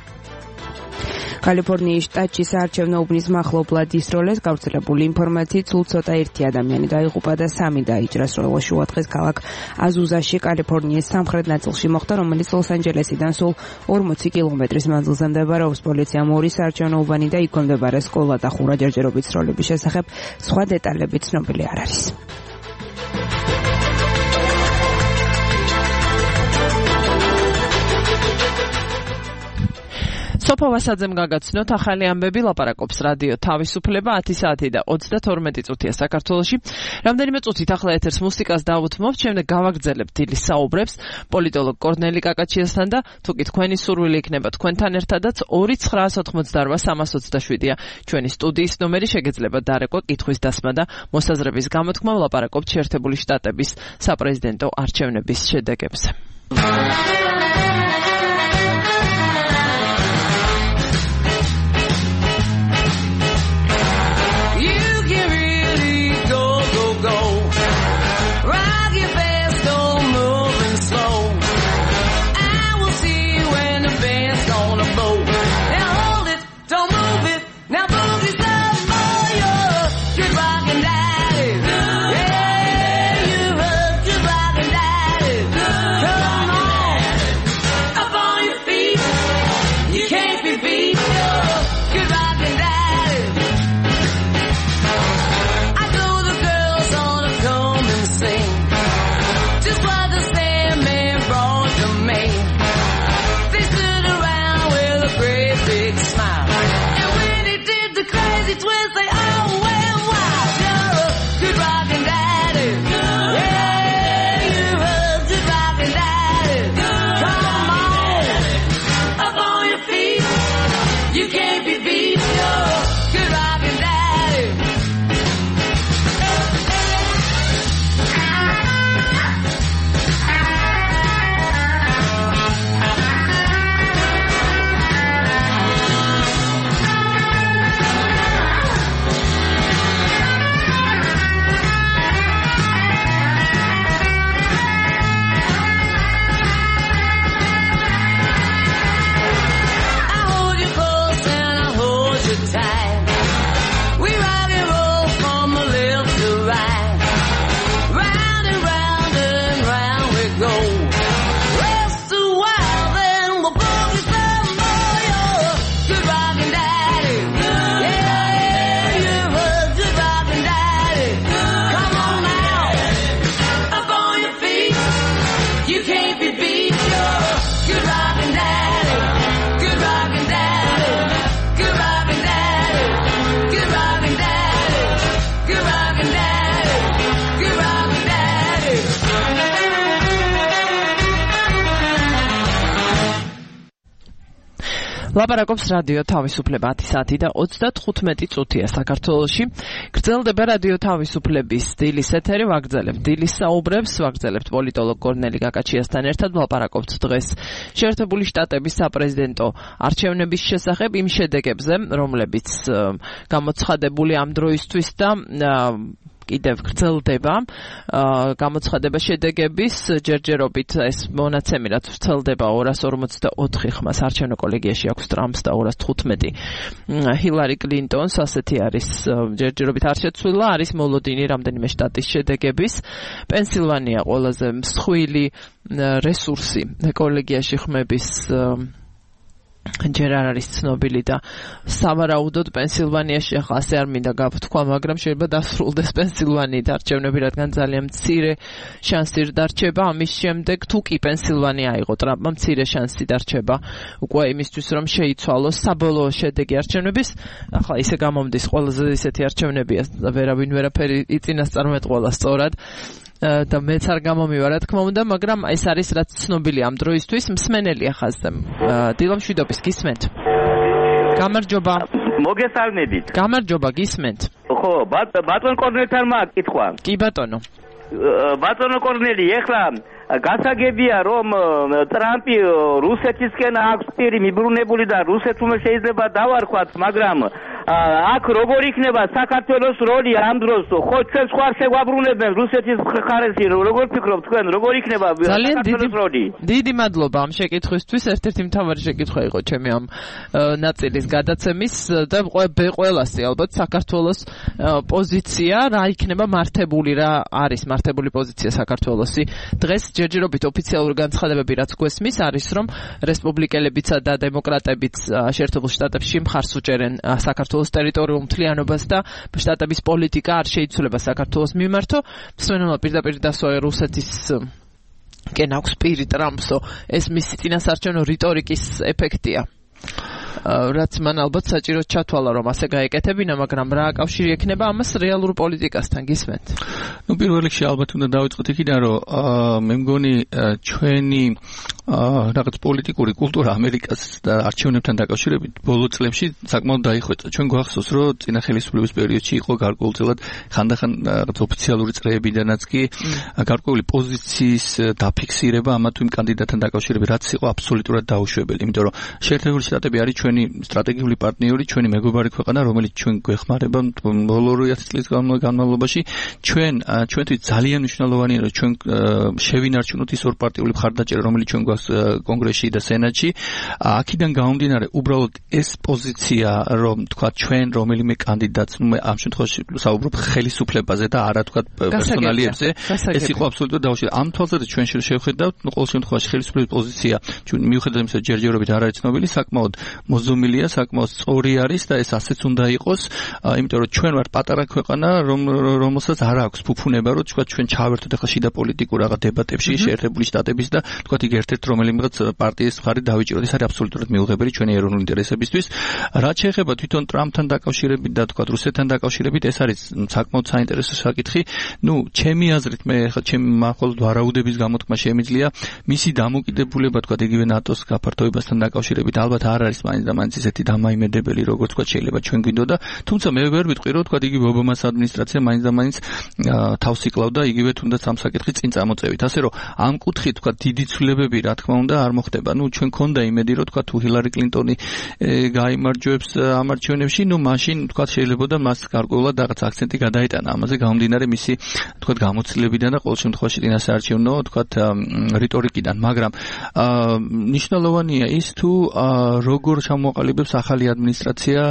კალიფორნიის შტატში საარჩევნო უბნის მახლობლად ისროლეს. გავრცელებული ინფორმაციით სულ ცოტა ერთი ადამიანი დაიღუპა და სამი დაიჭრა. სროლა შუადღეს ქალაქ აზუზაში, კალიფორნიის სამხრეთ ნაწილში მოხდა, რომელიც ლოს-ანჯელესიდან სულ ორმოცი კილომეტრის მანძილზე მდებარეობს. პოლიციამ ორი საარჩევნო უბანი და იქ მდებარე სკოლა და ხურა ჯერჯერობით სროლების შესახებ სხვა დეტალები ცნობილი არ არის. სოფო ვასაძემ გაგაცნოთ ახალი ამბები, ლაპარაკობს რადიო თავისუფლება. ათი საათი და ოცდათორმეტი წუთია საქართველოში. რამდენიმე წუთით ახლა ეთერს მუსიკას დავუთმობთ, შემდეგ გავაგრძელებთ დილის საუბრებს პოლიტოლოგ კორნელი კაკაჩიასთან და თუ კი თქვენი სურვილი იქნება თქვენთან ერთადაც ორი ცხრაას ოთხმოცდაორვა სამას ოცდაშვიდია ჩვენი სტუდიის ნომერი, შეგეძლება დარეკვა, კითხვის დასმა და მოსაზრების გამოთქმა. ვლაპარაკობთ შეერთებული შტატების საპრეზიდენტო არჩევნების შედეგებზე. Twist, they, oh, well, wow, you're ლაპარაკობს რადიო თავისუფლება ათი საათი და ოცდათხუთმეტი წუთია საქართველოში. გრძელდება რადიო თავისუფლების დილის ეთერი, ვაგრძელებთ დილის საუბრებს, ვაგრძელებთ პოლიტოლოგ კორნელი გაკაჩიასთან ერთად ვლაპარაკობთ დღეს შეერთებული შტატების საპრეზიდენტო არჩევნების შესახებ, იმ შედეგებზე, რომლებიც გამოცხადებული ამ დროისთვის და კიდევ გრძელდება გამოცხადება შედეგების ჯერჯერობით ეს მონაცემი რაც ვრცელდება ორას ორმოცდაოთხი ხმას არჩევნო კოლეგიაში აქვს ტრამპს და ორას თხუთმეტი ჰილარი კლინტონს, ასეთი არის ჯერჯერობით არ შეცვლილა, არის მოლოდინი რამდენიმე შტატის შედეგების. პენსილვანია ყველაზე მსხვილი რესურსი კოლეგიაში ხმების ჯერ არ არის ცნობილი და სავარაუდოდ პენსილვანიაში ახლა ასე არ მინდა გავთქვა, მაგრამ შეიძლება დასრულდეს პენსილვანიით არჩევნები, რადგან ძალიან მცირე შანსი დარჩება. ამის შემდეგ თუ კი პენსილვანია აიღო ტრამპმა, მცირე შანსი დარჩება უკვე იმისთვის, რომ შეიცვალოს საბოლოო შედეგი არჩევნების. ახლა ისე გამომდის, ყველაზე ისეთი არჩევნებია, ვერავინ ვერაფერი იწინასწარმეტყველა სწორად. და მეც არ გამომივა რა თქმა უნდა, მაგრამ ეს არის რაც ცნობილი ამ დროისთვის. მსმენელია ხაზზე. დილამშვიდობის გისმენთ? გამარჯობა. მოგესალმებით. გამარჯობა, გისმენთ? ხო, ბატონ კორნელთან მაქვს კითხვა. კი ბატონო. ბატონო კორნელი, ეხლა გასაგებია რომ ტრამპი რუსეთისკენ აქვს პირი მიბრუნებული და რუსეთს უნდა შეიძლება დავარქვათ, მაგრამ აქ როგორ იქნება საქართველოს როლი ამ დროს? ხო, ჩვენ სხვა შეგვაბრუნებენ რუსეთის ხარეს, როგორ ფიქრობთ თქვენ, როგორ იქნება საქართველოს როლი? დიდი მადლობა ამ შეკითხვისთვის. ერთ-ერთი მთავარი შეკითხვა იყო ჩემი ამ ნაწილის გადაცემის და ყველასი ალბათ საქართველოს პოზიცია, რა იქნება მართებული, რა არის მართებული პოზიცია საქართველოსი. დღეს ჯერჯერობით ოფიციალური განცხადებები რაც გვესმის არის, რომ რესპუბლიკელებიცა და დემოკრატებიც შეერთებულ შტატებში მხარს უჭერენ საქართველოს ტერიტორიულ მთლიანობას და შტატების პოლიტიკა არ შეიცვლება საქართველოს მიმართო. მსმენელმა პირდაპირ დასვა რუსეთის კენ აქვს პირი ტრამპსო, ეს მისი წინასარჩევნო რიტორიკის ეფექტია. რაც მან ალბათ საჭიროდ ჩათვალა რომ ასე გაეკეთებინა, მაგრამ რა აკავშირი ექნება ამას რეალურ პოლიტიკასთან, გისმენთ? ნუ პირველ რიგში ალბათ უნდა დავიწყოთ იქიდან, რომ მე მგონი ჩვენი რაღაც პოლიტიკური კულტურა ამერიკას და არჩევნებთან დაკავშირებით ბოლო წლებში საკმაოდ დაიხვეწა. ჩვენ გვახსოვს, რომ წინა ხელისუფლების პერიოდში იყო გარკვეულწილად ხანდახან რაღაც ოფიციალური წრეებიდანაც კი გარკვეული პოზიციის დაფიქსირება ამა თუ იმ კანდიდატთან დაკავშირებით, რაც იყო აბსოლუტურად დაუშვებელი, იმიტომ რომ შეერთებული შტატები არის ჩვენი სტრატეგიული პარტნიორი, ჩვენი მეგობარი ქვეყანა, რომელიც ჩვენ გვეხმარება ბოლო ორი ათი წლის განმავლობაში. ჩვენ ჩვენთვის ძალიან მნიშვნელოვანია, რომ ჩვენ შევინარჩუნოთ ის ორპარტიული მხარდაჭერა, რომელიც ჩვენ გვაქვს კონგრესში და სენატში. აქედან გამომდინარე, უბრალოდ ეს პოზიცია, რომ თქვა ჩვენ რომელიმე კანდიდატს, ამ შემთხვევაში საუბრობ ხელისუფლებაზე და არა თქვა პერსონალიებზე, ეს იყო აბსოლუტურად დაუშვებელი. ამ თვალსაზრისით ჩვენ შევხედავთ, ნუ ყოველ შემთხვევაში ხელისუფლების პოზიცია, ჩვენ მიუხედავად იმისა, ჯერჯერობით არ არის ცნობილი, საკმაოდ მოზომილია, საკმაოდ სწორი არის და ეს ასეც უნდა იყოს, იმიტომ რომ ჩვენ ვართ პატარა ქვეყანა, რომელსაც არ აქვს ფუფუნება, რომ თქვა ჩვენ ჩავერთოთ ახლა შიდა პოლიტიკურ რაღაც დებატებში შეერთებული შტატების და თქვა იქ ერთ-ერთ რომელიმღაც პარტიის მხარი დავიჭიროთ. ეს არის აბსოლუტურად მიუღებელი ჩვენი ეროვნული ინტერესებისთვის. რაც შეეხება თვითონ ტრამპთან დაკავშირებით და თქვა რუსეთთან დაკავშირებით, ეს არის საკმაოდ საინტერესო საკითხი. ნუ ჩემი აზრით, მე ახლა ჩემი მხოლოდ ვარაუდების გამოთქმა შემიძლია, მისი დამოკიდებულება თქვა იგივე ნატოს გაფართოებასთან დაკავშირებით ალბათ არ არის მაინც და მაინც ისეთი დამაიმედებელი, როგორც თქვა შეიძლება ჩვენ გვინდოდა, თუმცა მე ვერ ვიტყვი, რომ თქვა იგივე ობამას ადმინისტრაცია მაინც და მაინც თავს იკლავდა იგივე თუნდაც ამ საკითხის წინ წამოწევით. ასე რომ ამ კუთხით თქვა დიდი ცვლილებები რა თქმა უნდა არ მოხდება. ნუ ჩვენ ქონდა იმედი, რომ თქვა თუ ჰილარი კლინტონი გაიმარჯვებს ამ არჩევნებში, ნუ მაშინ თქვა შეიძლება და მას გარკვეულად რაღაც აქცენტი გადაეტანა ამაზე გამომდინარე მისი თქვა გამოცდილებიდან და ყოველ შემთხვევაში წინასაარჩევნო თქვა რიტორიკიდან, მაგრამ ნიშნულოვანია ის თუ როგორ ჩამოყალიბებს ახალი ადმინისტრაცია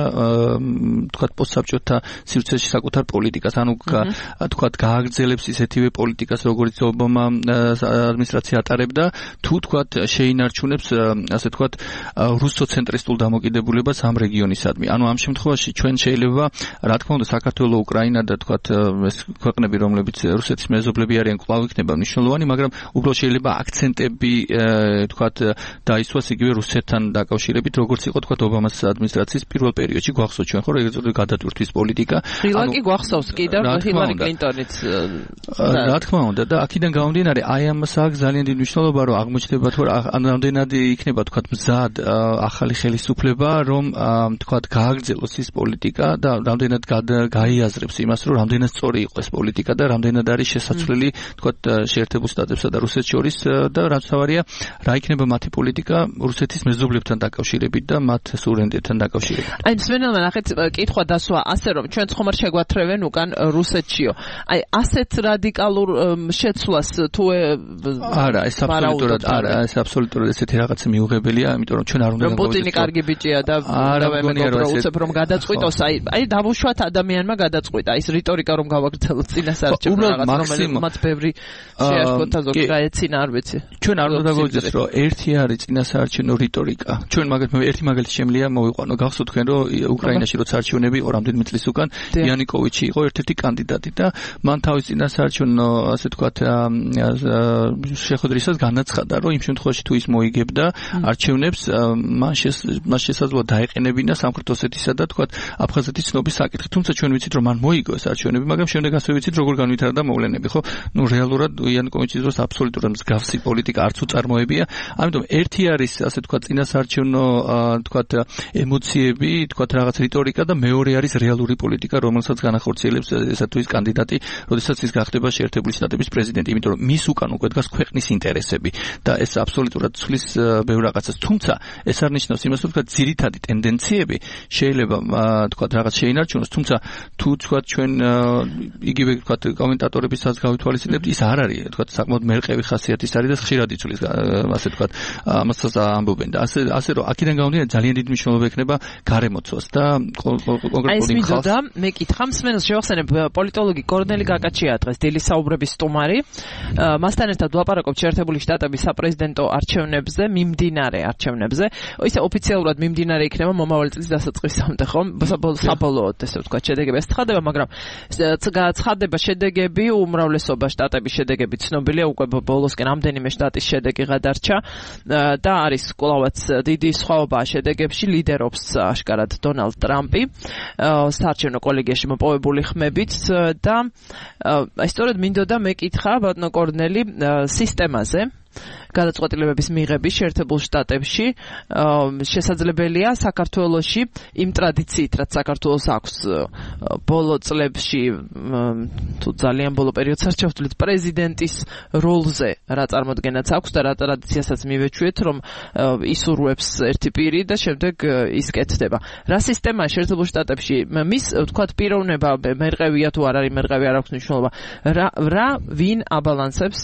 თქვათ პოსტსაბჭოთა სივრცეში საკუთარ პოლიტიკას, ანუ თქვათ გააგრძელებს ისეთივე პოლიტიკას, როგორც ობამა ადმინისტრაცია ატარებდა, თუ თქვათ შეინარჩუნებს ასე თქვათ რუსოცენტრისტულ დამოკიდებულებას ამ რეგიონისადმი. ანუ ამ შემთხვევაში ჩვენ შეიძლება რა თქმა უნდა საქართველო, უკრაინა და თქვათ ეს ქვეყნები, რომლებიც რუსეთის მეზობლები არიან, კვლავ იქნება მნიშვნელოვანი, მაგრამ უბრალოდ შეიძლება აქცენტები თქვათ დაისვას იგივე რუსეთთან დაკავშირებით, როგორც იყო თქვათ ობამას ადმინისტრაციის პირველ პერიოდში. გვახსოვთ ჩვენ ხო ეგრეთ გადატვირთვის პოლიტიკა. ანუ კი გვახსოვს კიდევ ჰილარი კლინტონიც. რა თქმა უნდა და აქედან გამომდინარე, აი ამას აქვს ძალიან დიდი მნიშვნელობა, რომ აღმოჩნდება შეიძლება თუ ამდენად იქნება თქვა მზად ახალი ხელისუფლება რომ თქვა გააგრძელოს ის პოლიტიკა და რამდენად გაიაზრებს იმას რომ რამდენად სწორი იყო ეს პოლიტიკა და რამდენად არის შესაძლებელი თქვა შეერთებულ შტატებსა და რუსეთს შორის და რაც თავარია რა იქნება მათი პოლიტიკა რუსეთის მეზობლებთან დაკავშირებით და მათ სუვერენიტეტთან დაკავშირებით. აი სვენელმა ნახეთ კითხვა დასვა ასე რომ ჩვენც ხომ არ შეგვათრევენ უკან რუსეთშიო. აი ასეთ რადიკალურ შეცვლას თუ არა ეს აბსოლუტურად არა ეს აბსოლუტურად ესეთი რაღაცა მიუღებელია იმიტომ რომ ჩვენ არ უნდა გავუძინოთ პუტინი კარგი ბიჭია და უცებ რომ გადაწყვიტოს აი აი დავუშვათ ადამიანმა გადაწყვიტა ის რიტორიკა რომ გავაგრძელოთ წინასაარჩევნო რაღაც რომელიც მათ ბევრი შეაშფოთა ზოგი გაეცინა არ ვიცი ჩვენ არ უნდა გავუძინოთ რომ ერთი არის წინასაარჩევნო რიტორიკა ჩვენ მაგალითად ერთი მაგალითი შემიძლია მოვიყვანო გახსოვთ თქვენ რომ უკრაინაში როცა არჩევნები იყო რამდენიმე წლის უკან იანიკოვიჩი იყო ერთ-ერთი კანდიდატი და მან თავის წინასაარჩევნო ასე ვთქვათ შეხვედრისას განაცხადა რომ იმ შემთხვევაში თუ ის მოიგებდა არჩევნებს მან მას შესაძლოა დაეყენებინა სამხრეთ ოსეთისა და თქვათ აფხაზეთის ცნობის საკითხი თუმცა ჩვენ ვიცით რომ მან მოიგო ეს არჩევნები მაგრამ შემდეგ ასე ვიცით როგორ განვითარდა მოვლენები ხო ნუ რეალურად იანიკოვიჩის დროს აბსოლუტურად მსგავსი პოლიტიკა არც უწარმოებია ამიტომ ერთი არის ასე ვთქვათ წინასაარჩევნო თქვათ ემოციები თქვათ რაღაც რიტორიკა და მეორე არის რეალური პოლიტიკა რომელსაც განახორციელებს ესა თუ ის კანდიდატი როდესაც ის გახდება შეერთებული შტატების პრეზიდენტი იმიტომ რომ მის უკან უკვე დგას ქვეყნის ინტერესები და ეს აბსოლუტურად ცვლის ბევრ რაღაცას თუმცა ეს არ ნიშნავს იმას რომ თქვა ძირითადი ტენდენციები შეიძლება თქვა რაღაც შეინარჩუნოს თუმცა თუ თქვა ჩვენ იგივე თქვა კომენტატორებისაც გავითვალისწინებთ ის არ არის თქვა საკმაოდ მერყევი ხასიათის არის და ხშირად იცვლის ასე თქვა ამასაც ამბობენ და ასე ასე რომ აქედან გამომდინარე ძალიან დიდი მნიშვნელობა ექნება გარემოცვას და კონკრეტული ხალხს და მე კითხა მსმენელს შევახსენებ პოლიტოლოგი კორნელი გაკაჩია დღეს დელი საუბრების სტუმარი მასთან ერთად ვლაპარაკობთ შეერთებული შტატების საპრეზიდენტო არჩევნებზე მიმდინარე არჩევნებზე ისე ოფიციალურად მიმდინარე იქნება მომავალი წლის დასაწყისამდე ხომ საბოლოოდ ესე ვთქვათ შედეგები ეს ცხადდება მაგრამ ცხადდება შედეგები უმრავლესობა შტატების შედეგები ცნობილია უკვე ბოლოსკენ ამდენიმე შტატის შედეგი გადარჩა და არის კვლავაც დიდი სხვაობა შედეგებში ლიდერობს აშკარად დონალდ ტრამპი საარჩევნო კოლეგიაში მოპოვებული ხმებით და აი სწორედ მინდოდა მეკითხა ბატონო კორნელი სისტემაზე გადაწყვეტილებების მიღების შეერთებულ შტატებში შესაძლებელია საქართველოში იმ ტრადიციით რაც საქართველოს აქვს ბოლო წლებში თუ ძალიან ბოლო პერიოდს არ შევთვლით პრეზიდენტის როლზე რა წარმოდგენაც აქვს და რა ტრადიციასაც მივეჩვიეთ რომ ისურვებს ერთი პირი და შემდეგ ის კეთდება რა სისტემაა შეერთებულ შტატებში მის ვთქვათ პიროვნება მერყევია თუ არ არის მერყევი არ აქვს მნიშვნელობა რა რა ვინ აბალანსებს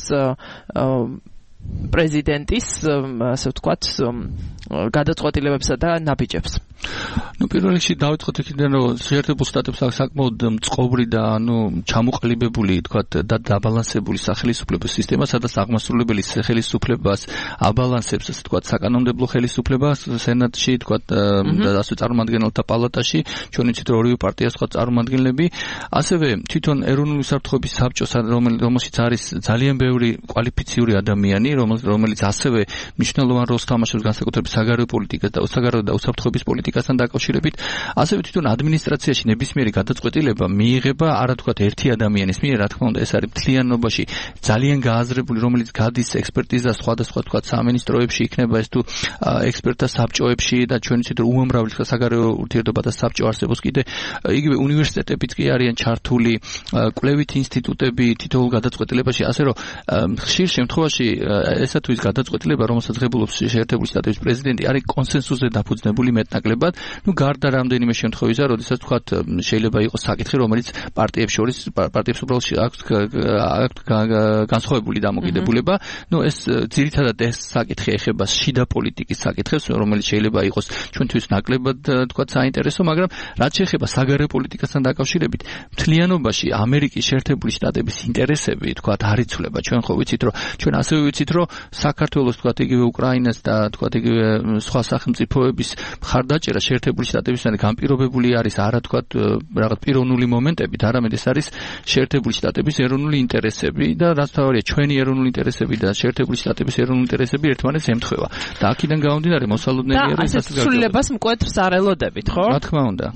პრეზიდენტის ასე ვთქვათ გადაწყვეტილებებსა და ნაბიჯებს. ნუ პირველ რიგში დავიწყოთ იქიდან რომ შეერთებულ შტატებს აქვს საკმაოდ მწყობრი და ანუ ჩამოყალიბებული ვთქვათ და დაბალანსებული სახელისუფლების სისტემა, სადაც აღმასრულებელი ხელისუფლებას აბალანსებს ასე ვთქვათ საკანონმდებლო ხელისუფლებას სენატში ვთქვათ და ასე წარმომადგენელთა პალატაში ჩვენ ვიცით რომ ორივე პარტიას ვთქვათ წარმომადგენლები ასევე თვითონ ეროვნული უსაფრთხოების საბჭოს რომელშიც არის ძალიან ბევრი კვალიფიციური ადამიანი რომელიც ასევე მნიშვნელოვან როლს თამაშობს განსაკუთრებით საგარეო პოლიტიკას და საგარეო და უსაფრთხოების პოლიტიკასთან დაკავშირებით. ასევე თვითონ ადმინისტრაციაში ნებისმიერი გადაწყვეტილება მიიღება არა თქვათ ერთი ადამიანის მიერ, რა თქმა უნდა, ეს არის მთლიანობაში ძალიან გააზრებული, რომელიც გადის ექსპერტიზა სხვადასხვა თქვათ სამინისტროებში, იქნება ეს თუ ექსპერტთა საბჭოებში და ჩვენ ვიცით რომ უამრავი საგარეო ურთიერთობათა საბჭო არსებობს კიდე იგივე უნივერსიტეტებიც კი არიან ჩართული, კვლევით ინსტიტუტები თითოეულ გადაწყვეტილებაში, ასე რომ ხშირ შემთხვევაში ესა თუ ის გადაწყვეტილება, რომელსაც ღებულობს შეერთებული შტატების პრეზიდენტი, არის კონსენსუსზე დაფუძნებული მეტნაკლებად, ну გარდა რამდენიმე შემთხვევისა, როდესაც თქვათ შეიძლება იყოს საკითხი, რომელიც პარტიებს შორის პარტიებს უბრალოდ აქვს განსხვავებული დამოკიდებულება, ну ეს ძირითადად ეს საკითხი ეხება შიდა პოლიტიკის საკითხებს, რომელიც შეიძლება იყოს ჩვენთვის ნაკლებად თქვათ საინტერესო, მაგრამ რაც შეეხება საგარეო პოლიტიკასთან დაკავშირებით, მთლიანობაში ამერიკის შეერთებული შტატების ინტერესები თქვათ არ იცვლება. ჩვენ ხო ვიცით, რომ ჩვენ ასევე ვიცით, რომ საქართველოს თქვათ იგივე უკრაინას და თქვათ იგივე სხვა სახელმწიფოების მხარდაჭერა შეერთებული შტატებისგან განპირობებული არის არა თქვათ რაღაც პიროვნული მომენტებით, არამედ ეს არის შეერთებული შტატების ეროვნული ინტერესები და რაც თავარია ჩვენი ეროვნული ინტერესები და შეერთებული შტატების ეროვნული ინტერესები ერთმანეთს ემთხვევა. და აქედან გამომდინარე მოსალოდნელია რომ ეს სრულებას მკვეთრს არ ელოდებით, ხო? რა თქმა უნდა.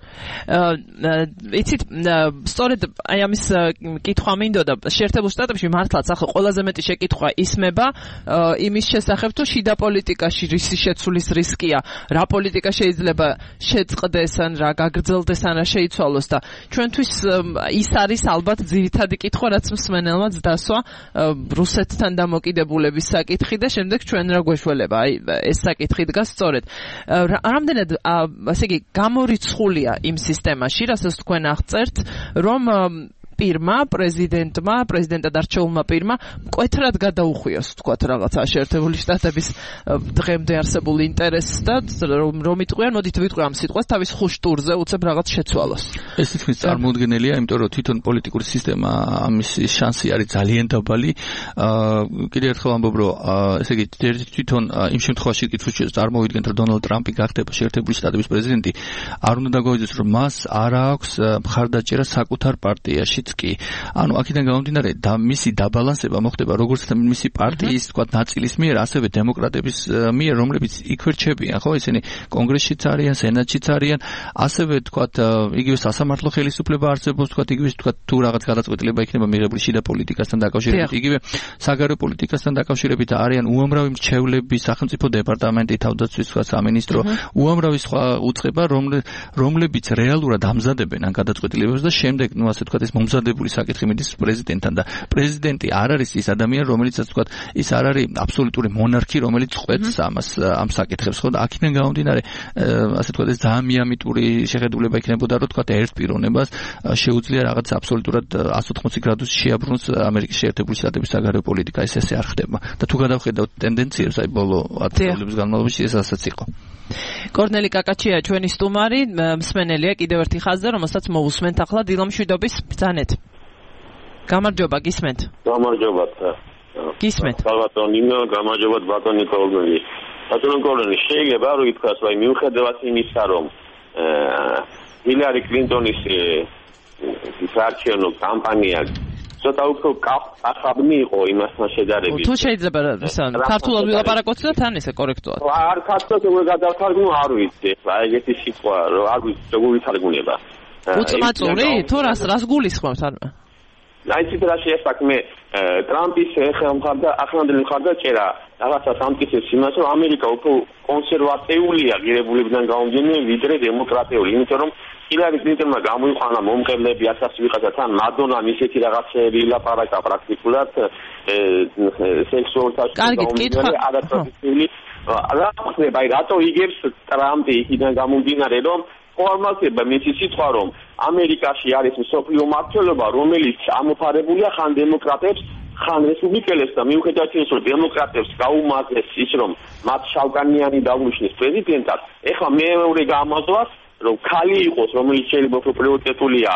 იცით, სწორედ აი ამის კითხვა მინდოდა შეერთებულ შტატებში მართლაც ახლა ყველაზე მეტი შეკითხვა ისმება იმის შესახებ თუ შიდა პოლიტიკაში რისი შეცვლის რისკია, რა პოლიტიკა შეიძლება შეწყდეს ან რა გაგრძელდეს ან რა შეიცვალოს და ჩვენთვის ის არის ალბათ ძირითადი კითხვა რაც მსმენელმაც დასვა რუსეთთან დამოკიდებულების საკითხი და შემდეგ ჩვენ რა გვეშველება აი ეს საკითხი დგას სწორედ რამდენად ასე იგი გამორიცხულია იმ სისტემაში, რასაც თქვენ აღწერთ, რომ პირმა, პრეზიდენტმა, პრეზიდენტად არჩეულმა პირმა მკვეთრად გადაუხვიოს, თქვათ, რაღაცა შეერთებული შტატების დღემდე არსებულ ინტერესს და რომ იტყვიან, მოდით ვიტყვი ამ სიტყვას თავის ხუშტურზე უცებ რაღაც შეცვალოს. ეს თითქმის წარმოუდგენელია, იმიტომ რომ თვითონ პოლიტიკური სისტემა ამის შანსი არის ძალიან დაბალი. კიდევ ერთხელ ამბობ, რომ ესე იგი თვითონ იმ შემთხვევაში კითხვის წარმოვიდგენთ, რომ დონალდ ტრამპი გახდება შეერთებული შტატების პრეზიდენტი, არ უნდა დაგვაუძიოს, რომ მას არ აქვს მხარდაჭერა საკუთარ პარტიაში. კი. ანუ აქედან გამომდინარე და მისი დაბალანსება მოხდება როგორც მისი პარტიის, თქვათ, ნაწილის მიერ, ასევე დემოკრატების მიერ, რომლებიც იქ რჩებიან, ხო, ისინი კონგრესშიც არიან, სენატშიც არიან, ასევე თქვათ, იგივე სასამართლო ხელისუფლება არსებობს, თქვათ, იგივე თქვათ, თუ რაღაც გადაწყვეტილება იქნება მიღებული შიდა პოლიტიკასთან დაკავშირებით, იგივე საგარეო პოლიტიკასთან დაკავშირებით არიან უამრავი მრჩევლები, სახელმწიფო დეპარტამენტი, თავდაცვის, თქვათ, სამინისტრო, უამრავი სხვა უწყება, რომლებიც რეალურად ამზადებენ ამ გადაწყვეტილებებს და შემდეგ, ну, ასე თქვათ, ეს მომზადებული საკითხი მიდის პრეზიდენტთან და პრეზიდენტი არ არის ის ადამიანი, რომელიც ასე ვთქვათ, ის არ არის აბსოლუტური მონარქი, რომელიც ყვეთს ამას ამ საკითხებს, ხო და აქედან გამომდინარე, ასე ვთქვათ, ეს ძალიან მიამიტური შეხედულება იქნებოდა, რომ ვთქვათ, ერთ პიროვნებას შეუძლია რაღაც აბსოლუტურად εκατს ოცდაოთხი გრადუსი შეაბრუნოს ამერიკის შეერთებული შტატების საგარეო პოლიტიკა, ეს ესე არ ხდება. და თუ გადავხედავთ ტენდენციებს, აი ბოლო ათი წლების განმავლობაში ეს ასეც იყო. კორნელი კაკაჩია ჩვენი სტუმარი, მსმენელია კიდევ ერთი ხაზზე, რომელსაც მოусმენთ ახლა დილამშვიდობის ბრძანეთ. გამარჯობა, გისმენთ. გამარჯობათ. გისმენთ. ბატონო ნინო, გამარჯობათ ბატონი კოლმელი. ბატონო კოლმელი, შეიძლება რომ ითქვას, რომ მიუხედავად იმისა, რომ ჰილარი კლინტონის საარჩევნო კამპანია ცოტა უფრო კახაბნი იყო იმასთან შედარებით. თუ შეიძლება ქართულად ვილაპარაკოთ და თან ისე კორექტულად. არ ქართულად როგორ გადავთარგმნო არ ვიცი. აი ეგეთი სიტყვა, რომ არ ვიცი როგორ ვითარგმნება. უწმაწური? თუ რას რას გულისხმობთ არ? აი ციტა შეესაკმე ტრამპის ხელმხარდა ახლანდელი მხარდაჭერა რაღაცას ამტკიცებს იმას, რომ ამერიკა უფრო კონსერვატიულია ღირებულებიდან გამომდინარე, ვიდრე დემოკრატიული, იმიტომ რომ ჰილარი კლინტონმა გამოიყვანა მომყებლები ასასი ვიღაცა თან მადონამ ისეთი რაღაცები ლაპარაკა პრაქტიკულად სექსუალურ გამომდინარე ადაპტაციული რა ხდება, აი რატო იგებს ტრამპი იქიდან გამომდინარე, რომ ფორმალდება მისი სიტყვა, რომ ამერიკაში არის მსოფლიო მმართველობა, რომელიც ამოფარებულია ხან დემოკრატებს, ხან რესპუბლიკელებს და მიუხედავად იმისა, რომ დემოკრატებს გაუმართლეს ის, რომ მათ შავკანიანი დაუნიშნეს პრეზიდენტად, ეხლა მეორე გამოსვლას, რომ ქალი იყოს, რომელიც შეიძლება უფრო პრიორიტეტულია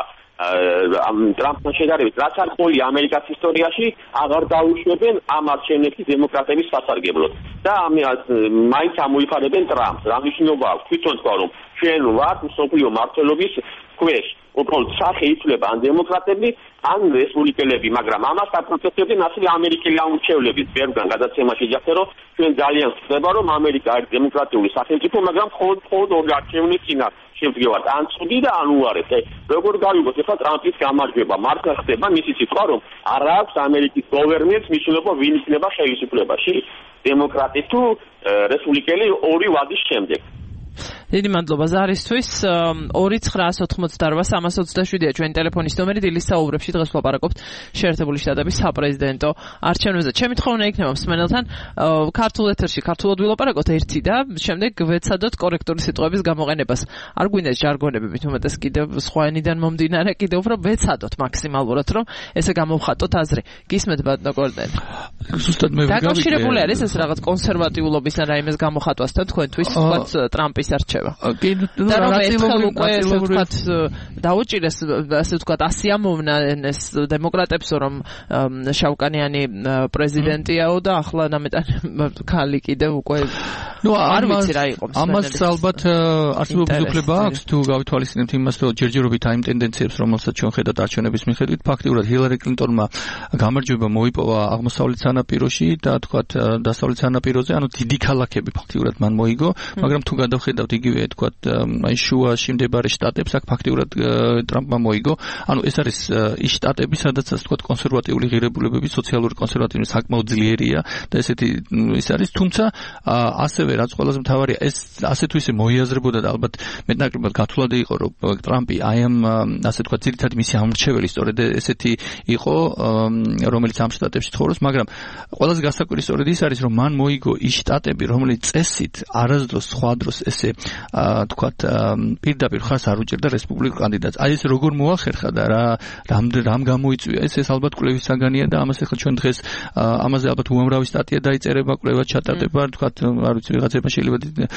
ამ ტრამპთან შედარებით, რაც არ ყოლია ამერიკას ისტორიაში, აღარ დაუშვებენ ამ არჩევნებში დემოკრატების სასარგებლოდ. და ამას მაინც ამოიფარებენ ტრამპს. რა მნიშვნელობა აქვს? თვითონ თქვა, რომ ჩვენ ვართ მსოფლიო მმართველობის ქვეშ. უბრალოდ სახე ითვლება ან დემოკრატები, ან რესპუბლიკელები, მაგრამ ამას აპროტესტებდნენ ასევე ამერიკელი ამორჩევლები. ბევრგან გადაცემა შეჯახდა, რომ ჩვენ ძალიან ვწდება, რომ ამერიკა არის დემოკრატიული სახელმწიფო, მაგრამ მხოლოდ მხოლოდ ორი არჩევნის წინათ შემდგევართ, ან წვდი და ან უარეთ. როგორ გავიგოთ ახლა ტრამპის გამარჯვება? მართლა ხდება მისი სიტყვა, რომ არ აქვს ამერიკის გოვერნმენტს მნიშვნელობა ვინ იქნება ხელისუფლებაში, დემოკრატი თუ რესპუბლიკელი ორი ვადის შემდეგ. დიდი მადლობა ზარისთვის. ორი ცხრაას ოთხმოცდაორვა სამას ოცდაშვიდია ჩვენი ტელეფონის ნომერი. დილის საუბრებში დღეს ვლაპარაკობთ შეერთებული შტატების საპრეზიდენტო არჩევნებზე. ჩემი თხოვნა იქნება მსმენელთან ქართულ ეთერში ქართულად ვილაპარაკოთ ერთი და შემდეგ ვეცადოთ კორექტული სიტყვების გამოყენებას. არ გვინდა ჟარგონები, მით უმეტეს კიდევ სხვა ენიდან მომდინარე, კიდევ უფრო ვეცადოთ მაქსიმალურად, რომ ესე გამოვხატოთ აზრი. გისმენთ ბატონო კორნელი? ზუსტად მე ვიგავი. დაკავშირებული არის ეს რაღაც კონსერვატიულობის და რაიმეს გამოხატვასთან თქვენთვის, თქვათ ტრამპის არჩევა. კი, და რომ ერთხელ უკვე ესე ვთქვათ დაუჭირეს, ასე ვთქვათ, ასი ამოვნანეს დემოკრატებს, რომ შავკანიანი პრეზიდენტიაო და ახლა ნამეტანი ქალი კიდევ უკვე ნუ არ ვიცი რა იყო. ამას ალბათ არსებობის უფლება აქვს, თუ გავითვალისწინებთ იმას, რომ ჯერჯერობით აი იმ ტენდენციებს, რომელსაც ჩვენ ხედავთ არჩევნების მიხედვით, ფაქტიურად ჰილარი კლინტონმა გამარჯვება მოიპოვა აღმოსავლეთ სანაპიროში და თქვათ დასავლეთ სანაპიროზე, ანუ დიდი ქალაქები ფაქტიურად მან მოიგო, მაგრამ თუ გადავხედავთ იგივე იგივე თქვათ აი შუაში მდებარე შტატებს აქ ფაქტიურად ტრამპმა მოიგო. ანუ ეს არის ის შტატები, სადაც ასე თქვათ კონსერვატიული ღირებულებები, სოციალური კონსერვატიზმი საკმაოდ ძლიერია და ესეთი ის არის, თუმცა ასევე რაც ყველაზე მთავარია, ეს ასე თუ ისე მოიაზრებოდა და ალბათ მეტნაკლებად გათვლადი იყო, რომ ტრამპი აი ამ ასე თქვათ ძირითადად მისი ამრჩეველი სწორედ ესეთი იყო, რომელიც ამ შტატებში ცხოვრობს, მაგრამ ყველაზე გასაკვირი სწორედ ის არის, რომ მან მოიგო ის შტატები, რომელიც წესით არასდროს სხვა დროს ესე თქვათ პირდაპირ ხარს არ უჭერდა რესპუბლიკურ კანდიდატს. აი ეს როგორ მოახერხა და რა რამ რამ გამოიწვია ეს ეს ალბათ კვლევის საგანია და ამას ახლა ჩვენ დღეს ამაზე ალბათ უამრავი სტატია დაიწერება, კვლევა ჩატარდება, თქვათ არ ვიცი ვიღაცებმა შეიძლება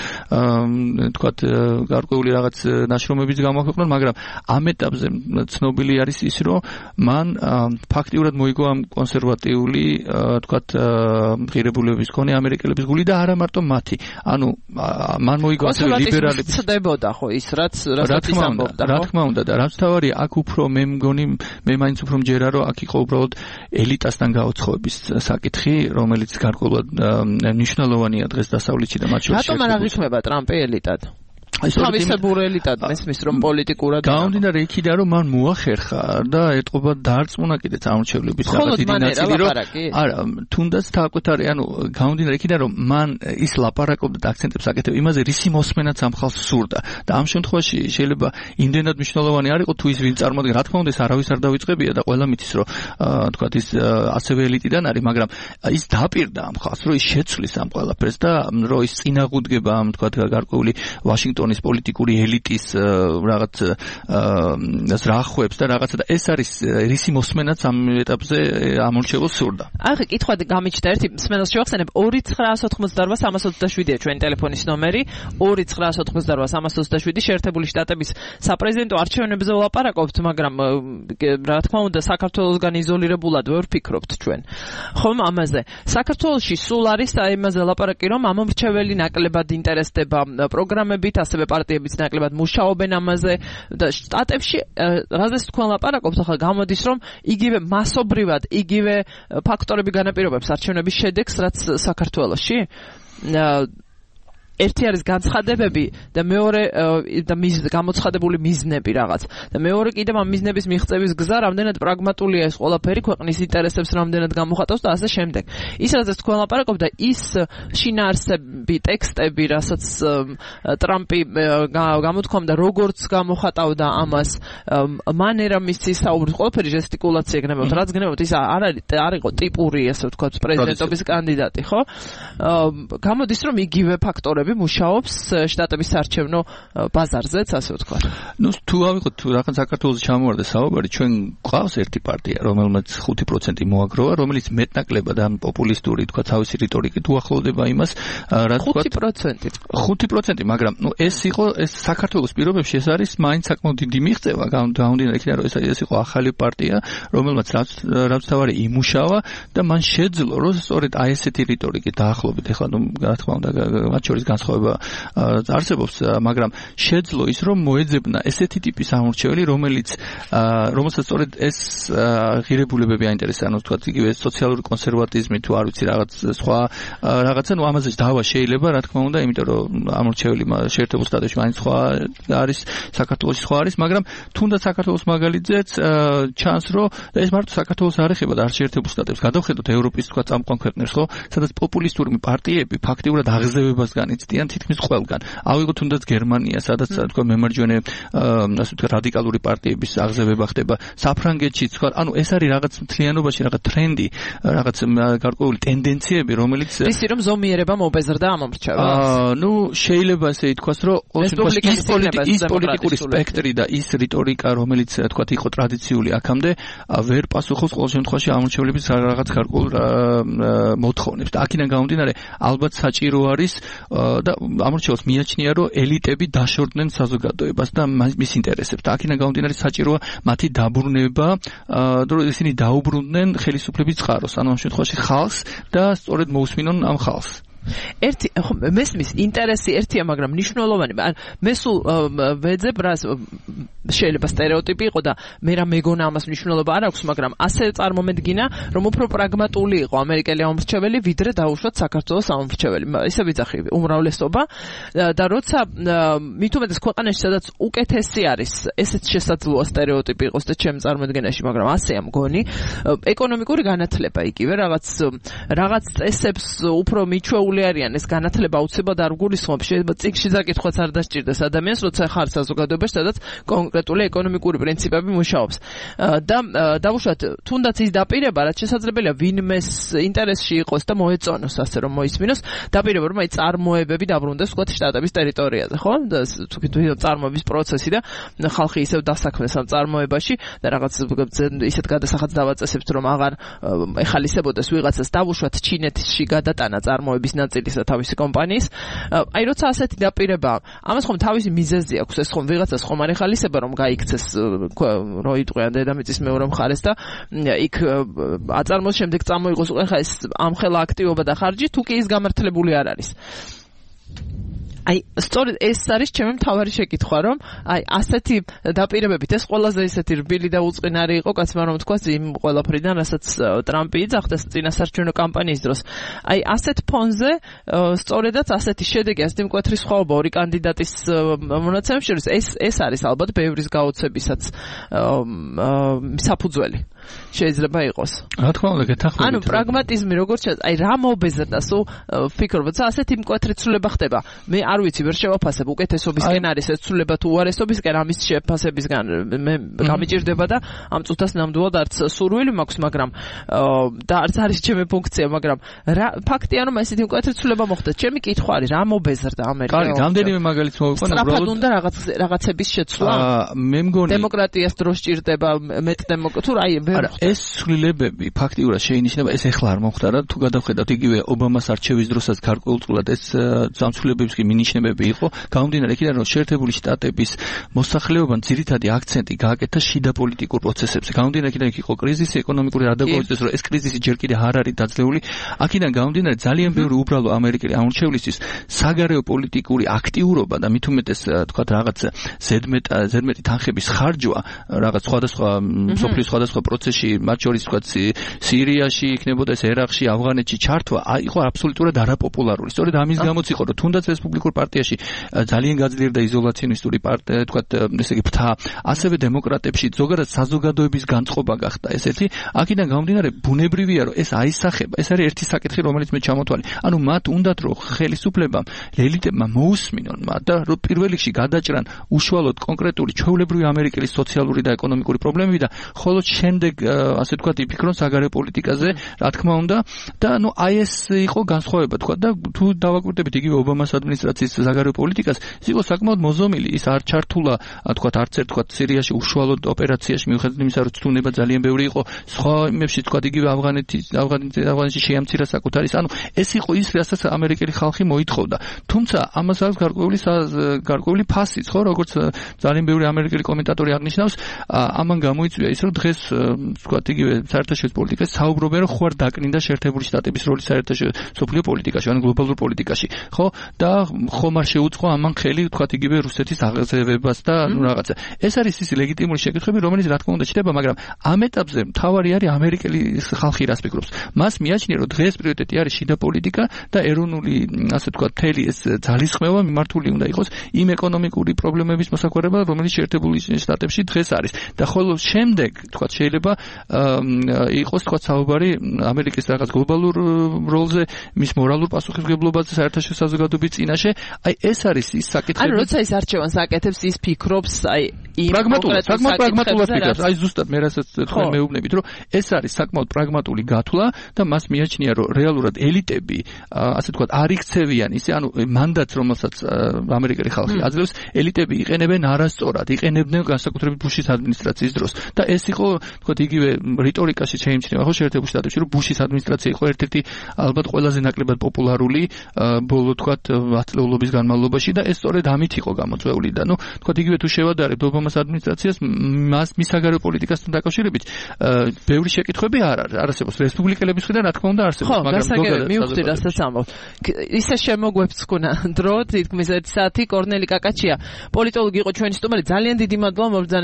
თქვათ გარკვეული რაღაც ნაშრომებიც გამოაქვეყნონ, მაგრამ ამ ეტაპზე ცნობილი არის ის, რომ მან ფაქტიურად მოიგო ამ კონსერვატიული თქვათ ღირებულებების მქონე ამერიკელების გული და არა მარტო მათი. ანუ მან მოიგო ასევე ლიბერალების ცდებოდა ხო ის რაც რაც ის ამბობდა ხო? რა თქმა უნდა და რაც თავარია აქ უფრო მე მგონი მე მაინც უფრო მჯერა რომ აქ იყო უბრალოდ ელიტასთან გაუცხოების საკითხი, რომელიც გარკვეულად მნიშვნელოვანია დღეს დასავლეთში და მათ შორის. რატომ არ აღიქმება ტრამპი ელიტად? თავისებურ ელიტად მესმის რომ პოლიტიკურად გამომდინარე იქიდან რომ მან მოახერხა და ეტყობა დაარწმუნა კიდეც ამორჩევლების რაღაც დიდი ნაწილი რომ არა თუნდაც თავკუთარი ანუ გამომდინარე იქიდან რომ მან ის ლაპარაკობდა და აქცენტებს აკეთებდა იმაზე რისი მოსმენაც ამ ხალხს სურდა და ამ შემთხვევაში შეიძლება იმდენად მნიშვნელოვანი არ იყო თუ ის ვინ წარმოადგენს რა თქმა უნდა ეს არავის არ დავიწყებია და ყველა მითის რომ თქვა ის ასევე ელიტიდან არის მაგრამ ის დაპირდა ამ ხალხს რომ ის შეცვლის ამ ყველაფერს და რომ ის წინაღუდგება ამ თქვა გარკვეული ვაშინგტონის პოლიტიკური ელიტის რაღაც ზრახვებს და რაღაცა და ეს არის რისი მოსმენაც ამ ეტაპზე ამორჩეულს სურდა. ახლა კითხვა გამიჩნდა ერთი მსმენელს შევახსენებ ორი ცხრაას ოთხმოცდაოთხ სამას ოცდაშვიდია ჩვენი ტელეფონის ნომერი ორი ცხრაას ოთხმოცდაოთხ სამას ოცდაშვიდი შეერთებული შტატების საპრეზიდენტო არჩევნებზე ვლაპარაკობთ, მაგრამ რა თქმა უნდა საქართველოსგან იზოლირებულად ვერ ვფიქრობთ ჩვენ. ხომ ამაზე საქართველოში სულ არის იმაზე ლაპარაკი რომ ამორჩეველი ნაკლებად ინტერესდება პროგრამებით, ასევე პარტიებიც ნაკლებად მუშაობენ ამაზე და შტატებში რაზეც თქვენ ლაპარაკობთ ახლა გამოდის რომ იგივე მასობრივად იგივე ფაქტორები განაპირობებს არჩევნების შედეგს რაც საქართველოში. ერთი არის განცხადებები და მეორე და მის გამოცხადებული მიზნები რაღაც და მეორე კიდევ ამ მიზნების მიღწევის გზა რამდენად პრაგმატულია ეს ყველაფერი ქვეყნის ინტერესებს რამდენად გამოხატავს და ასე შემდეგ. ის რაზეც თქვენ ლაპარაკობთ და ის შინაარსები ტექსტები რასაც ტრამპი გამოთქვამდა როგორც გამოხატავდა ამას მანერა მისი საუბრის ყველაფერი ჟესტიკულაცია გნებავთ რაც გნებავთ ის არ არის არ იყო ტიპური ასე ვთქვათ პრეზიდენტობის კანდიდატი ხო გამოდის რომ იგივე ფაქტორები მუშაობს შტატების საარჩევნო ბაზარზეც, ასე ვთქვათ. ნუ თუ ავიღოთ რაღაც საქართველოს ჩამოვარდა საუბარი, ჩვენ გვყავს ერთი პარტია, რომელმაც ხუთი პროცენტი მოაგროვა, რომელიც მეტნაკლებად ამ პოპულისტური, თქვა, თავისი რიტორიკით უახლოვდება იმას, რა თქვა ხუთი პროცენტი. ხუთი პროცენტი, მაგრამ ნუ ეს იყო ეს საქართველოს პირობებში ეს არის მაინც საკმაოდ დიდი მიღწევა, გამომდინარე იქიდან რომ ეს ეს იყო ახალი პარტია, რომელმაც რაც რაც თავარი იმუშავა და მან შეძლო რომ სწორედ აი ესეთი რიტორიკით დაახლოებით, ეხლა ნუ რა თქმა უნდა მათ შორის განსხვავება არსებობს, მაგრამ შეძლო ის რომ მოეძებნა ესეთი ტიპის ამორჩეველი, რომელიც რომელსაც სწორედ ეს ღირებულებები აინტერესა, ანუ თქვა იგივე სოციალური კონსერვატიზმი თუ არ ვიცი რაღაც სხვა რაღაცა, ნუ ამაზე დავა შეიძლება, რა თქმა უნდა, იმიტომ რომ ამორჩეველი შეერთებულ შტატებში მაინც სხვა არის, საქართველოში სხვა არის, მაგრამ თუნდაც საქართველოს მაგალითზეც ჩანს, რომ ეს მარტო საქართველოს არ ეხება და არ შეერთებულ შტატებს, გადავხედოთ ევროპის თქვა წამყვან ქვეყნებს, ხო, სადაც პოპულისტური პარტიები ფაქტიურად აღზევებას განიცდიან თითქმის ყველგან. ავიღოთ თუნდაც გერმანია, სადაც თქვა მემარჯვენე ასე ვთქვათ რადიკალური პარტიების აღზევება ხდება. საფრანგეთში თქვა, ანუ ეს არის რაღაც მთლიანობაში რაღაც ტრენდი, რაღაც გარკვეული ტენდენციები, რომელიც ისი რომ ზომიერება მობეზრდა ამ ამორჩევლს. აა, ნუ შეიძლება ესე ითქვას, რომ ის პოლიტიკური სპექტრი და ის რიტორიკა, რომელიც თქვა იყო ტრადიციული აქამდე, ვერ პასუხობს ყოველ შემთხვევაში ამორჩევლების რაღაც გარკვეულ მოთხოვნებს. და აქედან გამომდინარე, ალბათ საჭირო არის და ამორჩევლს მიაჩნია, რომ ელიტები დაშორდნენ საზოგადოებას და მის ინტერესებს. და აქედან გამომდინარე საჭიროა მათი დაბრუნება, რომ ისინი დაუბრუნდნენ ხელისუფლების წყაროს, ანუ ამ შემთხვევაში ხალხს და სწორედ მოусმინონ ამ ხალხს. ერთი მესმის ინტერესი ერთია, მაგრამ მნიშვნელოვანი. ან მე სულ ვეძებ რას შეიძლება სტერეოტიპი იყო და მე რა მეგონა ამას მნიშვნელობა არ აქვს, მაგრამ ასე წარმომედგინა, რომ უფრო პრაგმატული იყო ამერიკელი ამომრჩეველი, ვიდრე დაუშვათ საქართველოს ამომრჩეველი. ისე ვიცახი უმრავლესობა და როცა მით უმეტეს ქვეყანაში, სადაც უკეთესი არის, ესეც შესაძლოა სტერეოტიპი იყოს და ჩემ წარმოდგენაში, მაგრამ ასეა მგონი, ეკონომიკური განათლება იგივე რაღაც რაღაც წესებს უფრო მიჩვეული არიან, ეს განათლება აუცილებლად არ გულისხმობს, შეიძლება წიგნში დაკითხვაც არ დასჭირდეს ადამიანს, როცა ხარ საზოგადოებაში, სადაც კონკრეტული ეკონომიკური პრინციპები მუშაობს. და დავუშვათ, თუნდაც ის დაპირება, რაც შესაძლებელია ვინმეს ინტერესში იყოს და მოეწონოს, ასე რომ მოისმინოს, დაპირება რომ აი წარმოებები დაბრუნდეს ვთქვათ შტატების ტერიტორიაზე, ხო? და თვითონ წარმოების პროცესი და ხალხი ისევ დასაქმეს ამ წარმოებაში და რაღაც ისეთ გადასახადს დავაწესებთ, რომ აღარ ეხალისებოდეს ვიღაცას დავუშვათ ჩინეთში გადატანა წარმოების ნაწილისა თავისი კომპანიის. აი როცა ასეთი დაპირება, ამას ხომ თავისი მიზეზი აქვს, ეს ხომ ვიღაცას ხომ არ ეხალისება რომ გაიქცეს რო იტყვიან დედამიწის მეორე მხარეს და იქ აწარმოოს შემდეგ წამოიღოს ხა ეს ამხელა აქტივობა და ხარჯი, თუ კი ის გამართლებული არ არის. აი, სწორედ ეს არის ჩემი მთავარი შეკითხვა, რომ აი ასეთი დაპირებებით ეს ყველაზე ისეთი რბილი და უწყინარი იყო, კაცმა რომ თქვა იმ ყველაფრიდან, რასაც ტრამპი იძახდა წინასაარჩევნო კამპანიის დროს. აი ასეთ ფონზე სწორედაც ასეთი შედეგი, ასეთი მკვეთრი სხვაობა ორი კანდიდატის მონაცემებში შორის ეს ეს არის ალბათ ბევრის გაოცებისაც საფუძველი. შეიძლება იყოს. რა თქმა უნდა, გეთანხმებით. ანუ პრაგმატიზმი როგორც შეიძლება, აი რა მობეზრდა, სულ ფიქრობ, რომ ასეთი მკვეთრი ცვლილება ხდება. მე არ ვიცი, ვერ შევაფასებ, უკეთესობისკენ არის ეს ცვლილება თუ უარესობისკენ, ამის შეფასებისგან მე გამიჭირდება და ამ წუთას ნამდვილად არც სურვილი მაქვს, მაგრამ და არც არის ჩემი ფუნქცია, მაგრამ რა ფაქტია, რომ ესეთი მკვეთრი ცვლილება მოხდა. ჩემი კითხვა არის, რა მობეზრდა ამერიკა? კარგი, რამდენიმე მაგალითს მოვიყვანო, უბრალოდ უნდა რაღაც რაღაცების შეცვლა. მე მგონი დემოკრატიას დროს ჭირდება მეტ დემოკრატია, თუ აი არა, ეს ცვლილებები ფაქტიურად შეინიშნება, ეს ეხლა არ მოხდა რა, თუ გადავხედავთ იგივე ობამას არჩევის დროსაც გარკვეულწილად ეს სამცვლილებების კი მინიშნებები იყო, გამომდინარე იქიდან, რომ შეერთებული შტატების მოსახლეობამ ძირითადი აქცენტი გააკეთა შიდა პოლიტიკურ პროცესებზე. გამომდინარე იქიდან იქ იყო კრიზისი, ეკონომიკური ადაპტაციის, რომ ეს კრიზისი ჯერ კიდევ არ არის დაძლეული. აქედან გამომდინარე ძალიან ბევრი უბრალო ამერიკელი ამორჩევლისთვის საგარეო პოლიტიკური აქტიურობა და მით უმეტეს თქვათ რაღაც ზედმეტ ზედმეტი თანხების ხარჯვა რაღაც სხვადასხვა სოფლის სხვადასხვა პროცესში, მათ შორის ვთქვათ სირიაში იქნებოდა ეს ერაყში, ავღანეთში ჩართვა, იყო აბსოლუტურად არაპოპულარული. სწორედ ამის გამოც იყო, რომ თუნდაც რესპუბლიკურ პარტიაში ძალიან გაძლიერდა იზოლაციონისტური პარტია, ვთქვათ, ესე იგი ფთა, ასევე დემოკრატებში ზოგადად საზოგადოების განწყობა გახდა ესეთი. აქედან გამომდინარე, ბუნებრივია, რომ ეს აისახება. ეს არის ერთი საკითხი, რომელიც მე ჩამოთვალე. ანუ მათ უნდათ, რომ ხელისუფლებამ, ელიტებმა მოусმინონ მათ და რომ პირველ რიგში გადაჭრან უშუალოდ კონკრეტული ჩვეულებრივი ამერიკელის სოციალური და ეკონომიკური პრობლემები და ხოლო შემდეგ ასე თქვათ იფიქრონ საგარეო პოლიტიკაზე, რა თქმა უნდა, და ნუ აი ეს იყო განსხვავება თქვათ და თუ დავაკვირდებით იგივე ობამას ადმინისტრაციის საგარეო პოლიტიკას, ის იყო საკმაოდ მოზომილი, ის არ ჩართულა თქვათ არც ერთ თქვათ სირიაში უშუალოდ ოპერაციაში, მიუხედავად იმისა, რომ ცდუნება ძალიან ბევრი იყო, სხვა იმებში თქვათ იგივე ავღანეთის ავღანეთში შეამცირა საკუთარის, ანუ ეს იყო ის, რასაც ამერიკელი ხალხი მოითხოვდა. თუმცა ამას აქვს გარკვეული გარკვეული ფასიც, ხო, როგორც ძალიან ბევრი ამერიკელი კომენტატორი აღნიშნავს, ამან გამოიწვია ის, რომ დღეს ვთქვათ იგივე საერთაშორისო პოლიტიკას საუბრობენ, რომ ხوار დაკნინდა შეერთებული შტატების როლი საერთაშორისო სოფლიო პოლიტიკაში, ან გლობალურ პოლიტიკაში, ხო? და ხომ არ შეუწყო ამან ხელი, ვთქვათ იგივე რუსეთის აღზევებას და ნუ რაღაცა. ეს არის ის ლეგიტიმური შეკითხვები, რომელიც რა თქმა უნდა ჩდება, მაგრამ ამ ეტაპზე მთავარი არის ამერიკელი ხალხი რას ფიქრობს. მას მიაჩნია, რომ დღეს პრიორიტეტი არის შიდა პოლიტიკა და ეროვნული, ასე ვთქვათ, მთელი ეს ძალისხმევა მიმართული უნდა იყოს იმ ეკონომიკური პრობლემების მოსაგვარებლად, რომელიც შეერთებული შტატებში დღეს არის. და ხოლო შემდეგ, ვთქვათ, შეიძლება იყოს თქვა საუბარი ამერიკის რაღაც გლობალურ როლზე, მის მორალურ პასუხისმგებლობაზე საერთაშორისო საზოგადოების წინაშე. აი ეს არის ის საკითხები. ანუ როცა ის არჩევანს აკეთებს, ის ფიქრობს, აი იმ პრაგმატულად, საკმაოდ პრაგმატულად ფიქრობს. აი ზუსტად მე რასაც თქვენ მეუბნებით, რომ ეს არის საკმაოდ პრაგმატული გათვლა და მას მიაჩნია, რომ რეალურად ელიტები, ასე თქვა, არ იქცევიან ისე, ანუ მანდატს, რომელსაც ამერიკელი ხალხი აძლევს, ელიტები იყენებენ არასწორად, იყენებდნენ განსაკუთრებით ბუშის ადმინისტრაციის დროს. და ეს იყო, თქვა, იგივე რიტორიკაში შეიმჩნევა ხო შეერთებულ შტატებში, რომ ბუშის ადმინისტრაცია იყო ერთ-ერთი ალბათ ყველაზე ნაკლებად პოპულარული ბოლო თქვა ათწლეულობის განმავლობაში და ეს სწორედ ამით იყო გამოწვეული და ნუ თქვა იგივე თუ შევადარებთ ობამას ობამას ადმინისტრაციას მას მის საგარეო პოლიტიკასთან დაკავშირებით ბევრი შეკითხვები არ არის. არსებობს რესპუბლიკელების მხრიდან, რა თქმა უნდა, არსებობს, მაგრამ ზოგადად მივხვდი რასაც ამბობთ. ისე შემოგვეფს ქონა დრო, თითქმის ერთი საათი. კორნელი კაკაჩია, პოლიტოლოგი იყო ჩვენი სტუმარი. ძალიან დიდი მადლობა მობრძანებელს.